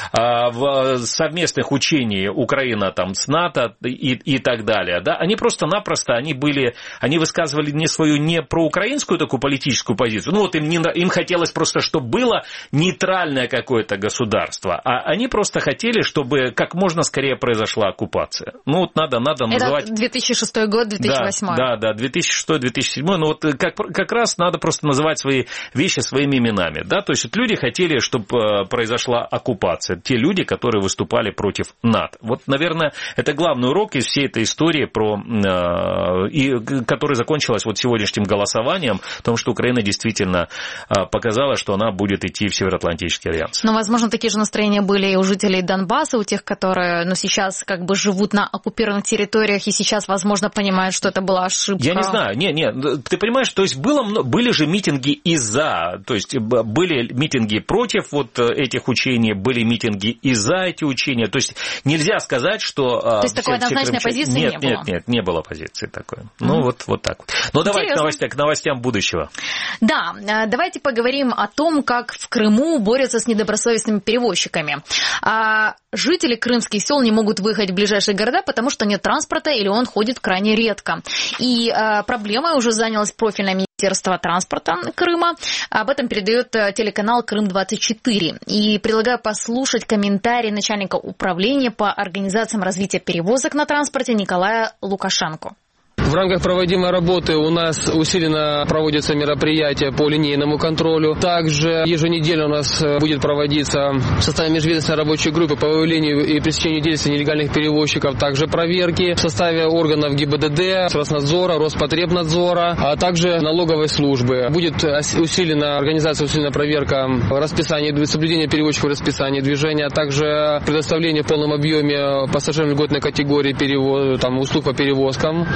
[SPEAKER 3] в совместных учений Украина там с НАТО и так далее, да, они просто-напросто, они высказывали не свою не проукраинскую такую политическую позицию, ну вот им хотелось просто, чтобы было нейтральное какое-то государство, а они просто хотели, чтобы как можно скорее произошла оккупация. Ну вот надо называть...
[SPEAKER 2] Это 2006 год, 2008.
[SPEAKER 3] Да, 2006-2007, ну вот как раз надо просто называть свои вещи своими именами, да, то есть вот люди хотели, чтобы произошла оккупация, те люди, которые выступали против НАТО. Вот, наверное, это главный урок из всей этой истории, которая закончилась вот сегодняшним голосованием, в том, что Украина действительно показала, что она будет идти в Североатлантический альянс.
[SPEAKER 2] Но, возможно, такие же настроения были и у жителей Донбасса, у тех, которые сейчас как бы живут на оккупированных территориях и сейчас, возможно, понимают, что это была ошибка.
[SPEAKER 3] Я не знаю, ты понимаешь, то есть были же митинги и за, то есть были митинги против вот этих учений, были митинги и за эти учения, то есть нельзя сказать, что...
[SPEAKER 2] То есть такой однозначной позиции не было?
[SPEAKER 3] Нет, не было позиции такой. Ну, вот так вот. Ну, давай к новостям будущего.
[SPEAKER 2] Да, давайте поговорим о том, как в Крыму борются с недобросовестными перевозчиками. Жители крымских сел не могут выехать в ближайшие города, потому что нет транспорта или он ходит крайне редко. И проблемой уже занялось профильное Министерство транспорта Крыма. Об этом передает телеканал Крым-24. И предлагаю послушать комментарий начальника управления по организациям развития перевозок на транспорте Николая Лукашенко.
[SPEAKER 16] В рамках проводимой работы у нас усиленно проводятся мероприятия по линейному контролю. Также еженедельно у нас будет проводиться в составе межведомственной рабочей группы по выявлению и пресечению действий нелегальных перевозчиков, также проверки в составе органов ГИБДД, Роснадзора, Роспотребнадзора, а также налоговой службы. Будет усилена проверка расписания, соблюдения перевозчиков расписания движения, а также предоставление в полном объеме пассажирам льготной категории услуг по перевозкам.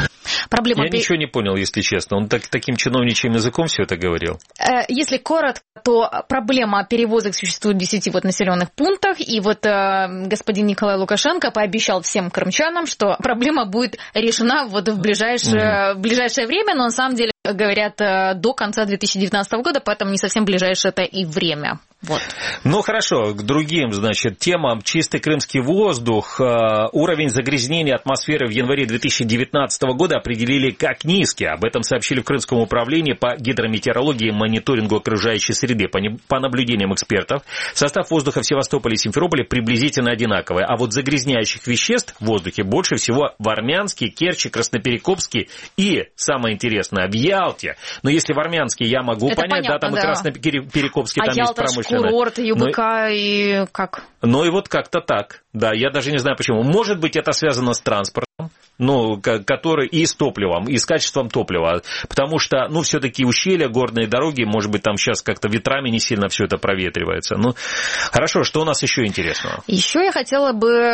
[SPEAKER 3] Я ничего не понял, если честно. Он таким чиновничьим языком все это говорил.
[SPEAKER 2] Если коротко, то проблема перевозок существует в 10 населенных пунктах. И вот господин Николай Лукашенко пообещал всем крымчанам, что проблема будет решена вот в ближайшее время. Но на самом деле говорят до конца 2019 года, поэтому не совсем ближайшее это и время. Вот.
[SPEAKER 3] Ну, хорошо, к другим, темам. Чистый крымский воздух. Уровень загрязнения атмосферы в январе 2019 года определили как низкий. Об этом сообщили в Крымском управлении по гидрометеорологии и мониторингу окружающей среды. По наблюдениям экспертов, состав воздуха в Севастополе и Симферополе приблизительно одинаковый. А вот загрязняющих веществ в воздухе больше всего в Армянске, Керчи, Красноперекопске и, самое интересное, в Ялте. Но если в Армянске я могу
[SPEAKER 2] это
[SPEAKER 3] понять,
[SPEAKER 2] понятно,
[SPEAKER 3] да, там и Красноперекопске, там есть промышленность.
[SPEAKER 2] Курорт, ЮБК и как?
[SPEAKER 3] Ну и вот как-то так. Да, я даже не знаю почему. Может быть, это связано с транспортом, который и с топливом, и с качеством топлива. Потому что, все-таки ущелья, горные дороги, может быть, там сейчас как-то ветрами не сильно все это проветривается. Хорошо, что у нас еще интересного?
[SPEAKER 2] Еще я хотела бы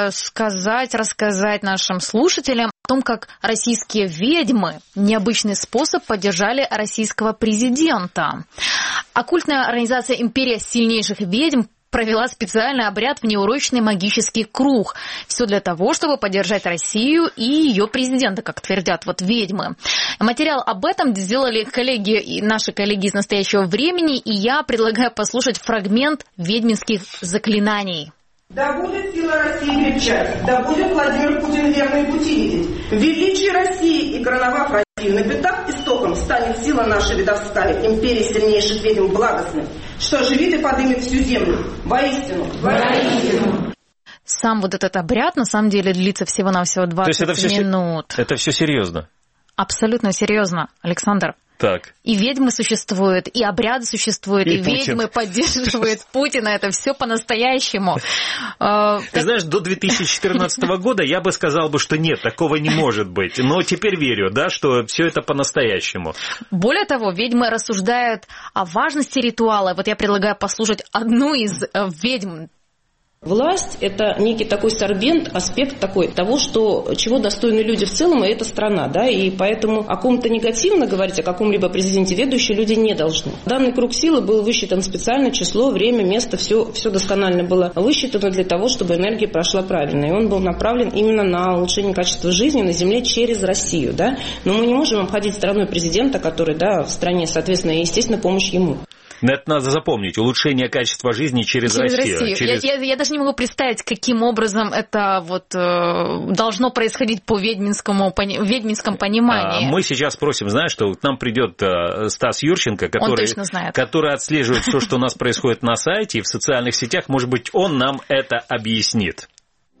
[SPEAKER 2] рассказать нашим слушателям о том, как российские ведьмы необычный способ поддержали российского президента. Оккультная организация «Империя сильнейших ведьм» провела специальный обряд в неурочный магический круг. Все для того, чтобы поддержать Россию и ее президента, как твердят вот ведьмы. Материал об этом сделали наши коллеги из «Настоящего времени», и я предлагаю послушать фрагмент ведьминских заклинаний.
[SPEAKER 17] Да будет сила России крепчать, да будет Владимир Путин верные пути видеть. Величие России и короновав Россию на пятах истоком станет сила наша видовская, империи сильнейших ведьм благостных, что оживит и подымет всю землю. Воистину, воистину.
[SPEAKER 2] Сам вот этот обряд на самом деле длится всего-навсего 20 минут.
[SPEAKER 3] Это все серьезно?
[SPEAKER 2] Абсолютно серьезно, Александр.
[SPEAKER 3] Так.
[SPEAKER 2] И ведьмы существуют, и обряды существуют, и ведьмы поддерживают Путина. Это все по-настоящему.
[SPEAKER 3] Ты знаешь, до 2014 года я бы сказал, что нет, такого не может быть. Но теперь верю, да, что все это по-настоящему.
[SPEAKER 2] Более того, ведьмы рассуждают о важности ритуала. Вот я предлагаю послушать одну из ведьм.
[SPEAKER 18] Власть – это некий такой сорбент, аспект такой того, чего достойны люди в целом, и это страна, да, и поэтому о ком-то негативно говорить, о каком-либо президенте ведущие люди не должны. Данный круг силы был высчитан специально, число, время, место, все досконально было высчитано для того, чтобы энергия прошла правильно, и он был направлен именно на улучшение качества жизни на земле через Россию, да, но мы не можем обходить стороной президента, который, да, в стране, соответственно, и, естественно, помощь ему.
[SPEAKER 3] Это надо запомнить. Улучшение качества жизни через Россию.
[SPEAKER 2] Я даже не могу представить, каким образом это должно происходить по ведьминском понимании.
[SPEAKER 3] Мы сейчас просим, знаешь, что к нам придет Стас Юрченко, который отслеживает все, что у нас происходит на сайте и в социальных сетях. Может быть, он нам это объяснит.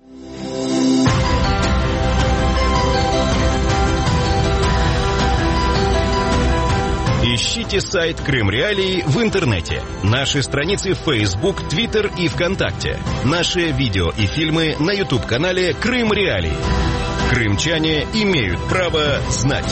[SPEAKER 1] Ищите сайт Крым Реалии в интернете. Наши страницы в Facebook, Twitter и ВКонтакте. Наши видео и фильмы на YouTube-канале Крым Реалии. Крымчане имеют право знать.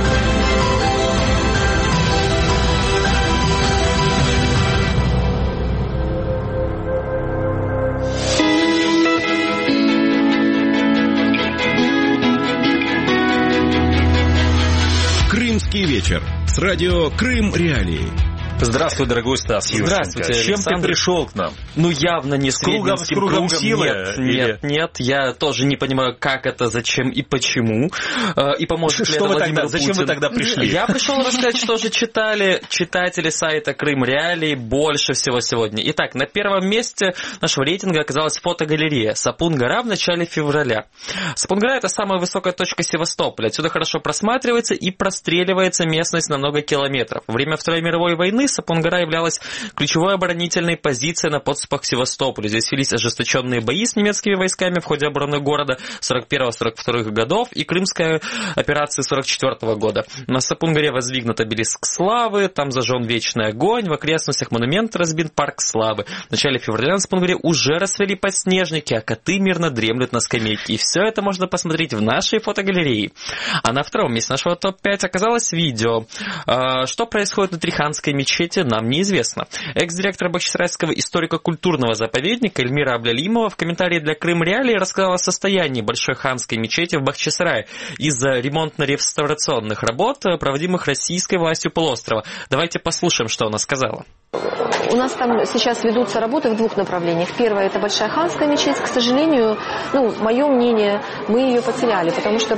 [SPEAKER 1] Крымский вечер с радио Крым Реалии.
[SPEAKER 3] Здравствуй, дорогой Стас Юрченко.
[SPEAKER 19] Здравствуйте,
[SPEAKER 3] С чем
[SPEAKER 19] Александр.
[SPEAKER 3] ты пришел к нам?
[SPEAKER 19] Ну, явно не с
[SPEAKER 3] кругом силы?
[SPEAKER 19] Нет, я тоже не понимаю, как это, зачем и почему. И поможет ли это Владимиру Путину.
[SPEAKER 3] Зачем вы тогда пришли?
[SPEAKER 19] Я пришел рассказать, что же читали читатели сайта Крым Реалии больше всего сегодня. Итак, на первом месте нашего рейтинга оказалась фотогалерея Сапун-гора в начале февраля. Сапун-гора – это самая высокая точка Севастополя. Отсюда хорошо просматривается и простреливается местность на много километров. Во время Второй мировой войны Сапун-гора являлась ключевой оборонительной позицией на подступах к Севастополю. Здесь велись ожесточенные бои с немецкими войсками в ходе обороны города 41-42 годов и Крымской операции 44 года. На Сапун-горе воздвигнут обелиск славы, там зажжен вечный огонь, в окрестностях монумента разбит парк славы. В начале февраля на Сапун-горе уже расцвели подснежники, а коты мирно дремлют на скамейке. И все это можно посмотреть в нашей фотогалерее. А на втором месте нашего топ-5 оказалось видео. Что происходит внутри ханской мечети, нам неизвестно. Экс-директор Бахчисарайского историко-культурного заповедника Эльмира Аблялимова в комментарии для Крым Реалии рассказала о состоянии Большой ханской мечети в Бахчисарае из-за ремонтно-реставрационных работ, проводимых российской властью полуострова. Давайте послушаем, что она сказала.
[SPEAKER 20] У нас там сейчас ведутся работы в двух направлениях. Первое – это Большая ханская мечеть. К сожалению, мое мнение, мы ее потеряли, потому что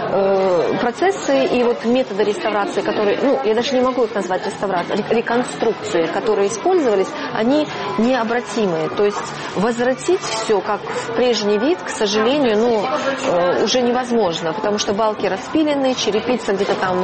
[SPEAKER 20] процессы и методы реставрации, которые, я даже не могу их назвать реставрацией, реконструкции, которые использовались, они необратимые. То есть возвратить все как в прежний вид, к сожалению, уже невозможно, потому что балки распилены, черепица где-то там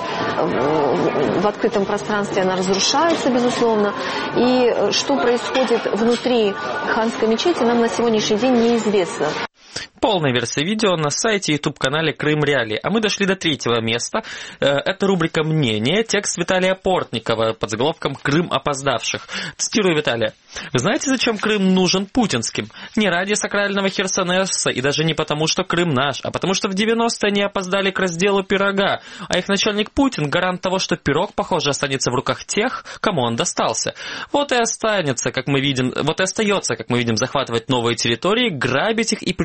[SPEAKER 20] в открытом пространстве, она разрушается, безусловно. И что происходит внутри ханской мечети, нам на сегодняшний день неизвестно.
[SPEAKER 19] Полная версия видео на сайте и YouTube-канале Крым Реалии. А мы дошли до третьего места. Это рубрика «Мнение». Текст Виталия Портникова под заголовком «Крым опоздавших». Цитирую Виталия. «Вы знаете, зачем Крым нужен путинским? Не ради сакрального Херсонеса и даже не потому, что Крым наш, а потому что в 90-е они опоздали к разделу пирога. А их начальник Путин гарант того, что пирог, похоже, останется в руках тех, кому он достался. Вот и остается, как мы видим, захватывать новые территории, грабить их и придумывать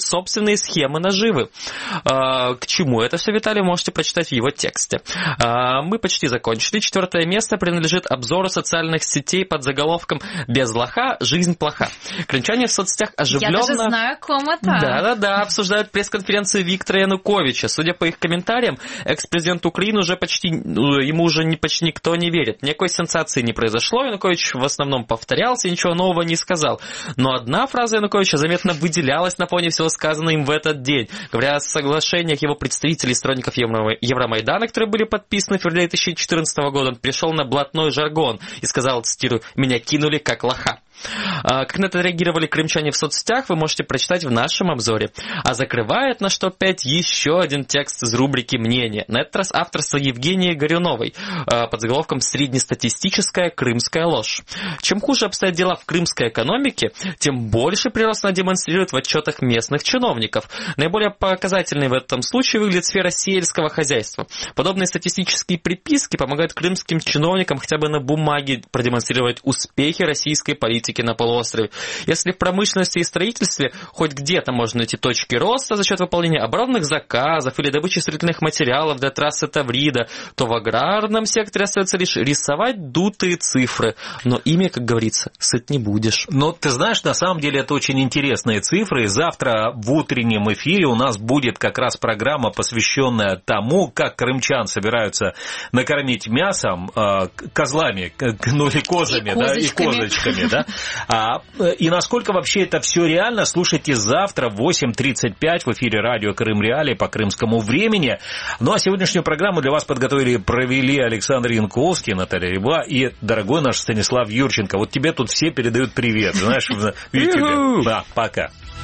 [SPEAKER 19] собственные схемы наживы. К чему это все, Виталий, можете прочитать в его тексте. Мы почти закончили. 4 место принадлежит обзору социальных сетей под заголовком «Без лоха жизнь плоха». Крымчане в соцсетях оживленно...
[SPEAKER 2] Я даже знаю, о ком это.
[SPEAKER 19] Да, обсуждают пресс-конференцию Виктора Януковича. Судя по их комментариям, экс-президент Украины ему уже почти никто не верит. Никакой сенсации не произошло. Янукович в основном повторялся и ничего нового не сказал. Но одна фраза Януковича заметно выделялась на фоне всего сказанного им в этот день. Говоря о соглашениях его представителей и сторонников Евромайдана, которые были подписаны в феврале 2014 года, он перешел на блатной жаргон и сказал, цитирую, «Меня кинули как лоха». Как на это реагировали крымчане в соцсетях, вы можете прочитать в нашем обзоре. А закрывает наш топ-5 еще один текст из рубрики «Мнение». На этот раз авторство Евгении Горюновой под заголовком «Среднестатистическая крымская ложь». Чем хуже обстоят дела в крымской экономике, тем больше прирост она демонстрирует в отчетах местных чиновников. Наиболее показательной в этом случае выглядит сфера сельского хозяйства. Подобные статистические приписки помогают крымским чиновникам хотя бы на бумаге продемонстрировать успехи российской политики на полуострове. Если в промышленности и строительстве хоть где-то можно найти точки роста за счет выполнения оборонных заказов или добычи строительных материалов для трассы Таврида, то в аграрном секторе остается лишь рисовать дутые цифры. Но ими, как говорится, сыт не будешь.
[SPEAKER 3] Но ты знаешь, на самом деле это очень интересные цифры. Завтра в утреннем эфире у нас будет как раз программа, посвященная тому, как крымчан собираются накормить мясом, козлами, ну или козами, и козочками, да. И насколько вообще это все реально, слушайте завтра в 8:35 в эфире радио Крым Реалии по крымскому времени. Ну а сегодняшнюю программу для вас провели Александр Янковский, Наталья Рябова и дорогой наш Станислав Юрченко. Вот тебе тут все передают привет, знаешь, в YouTube. Да, пока.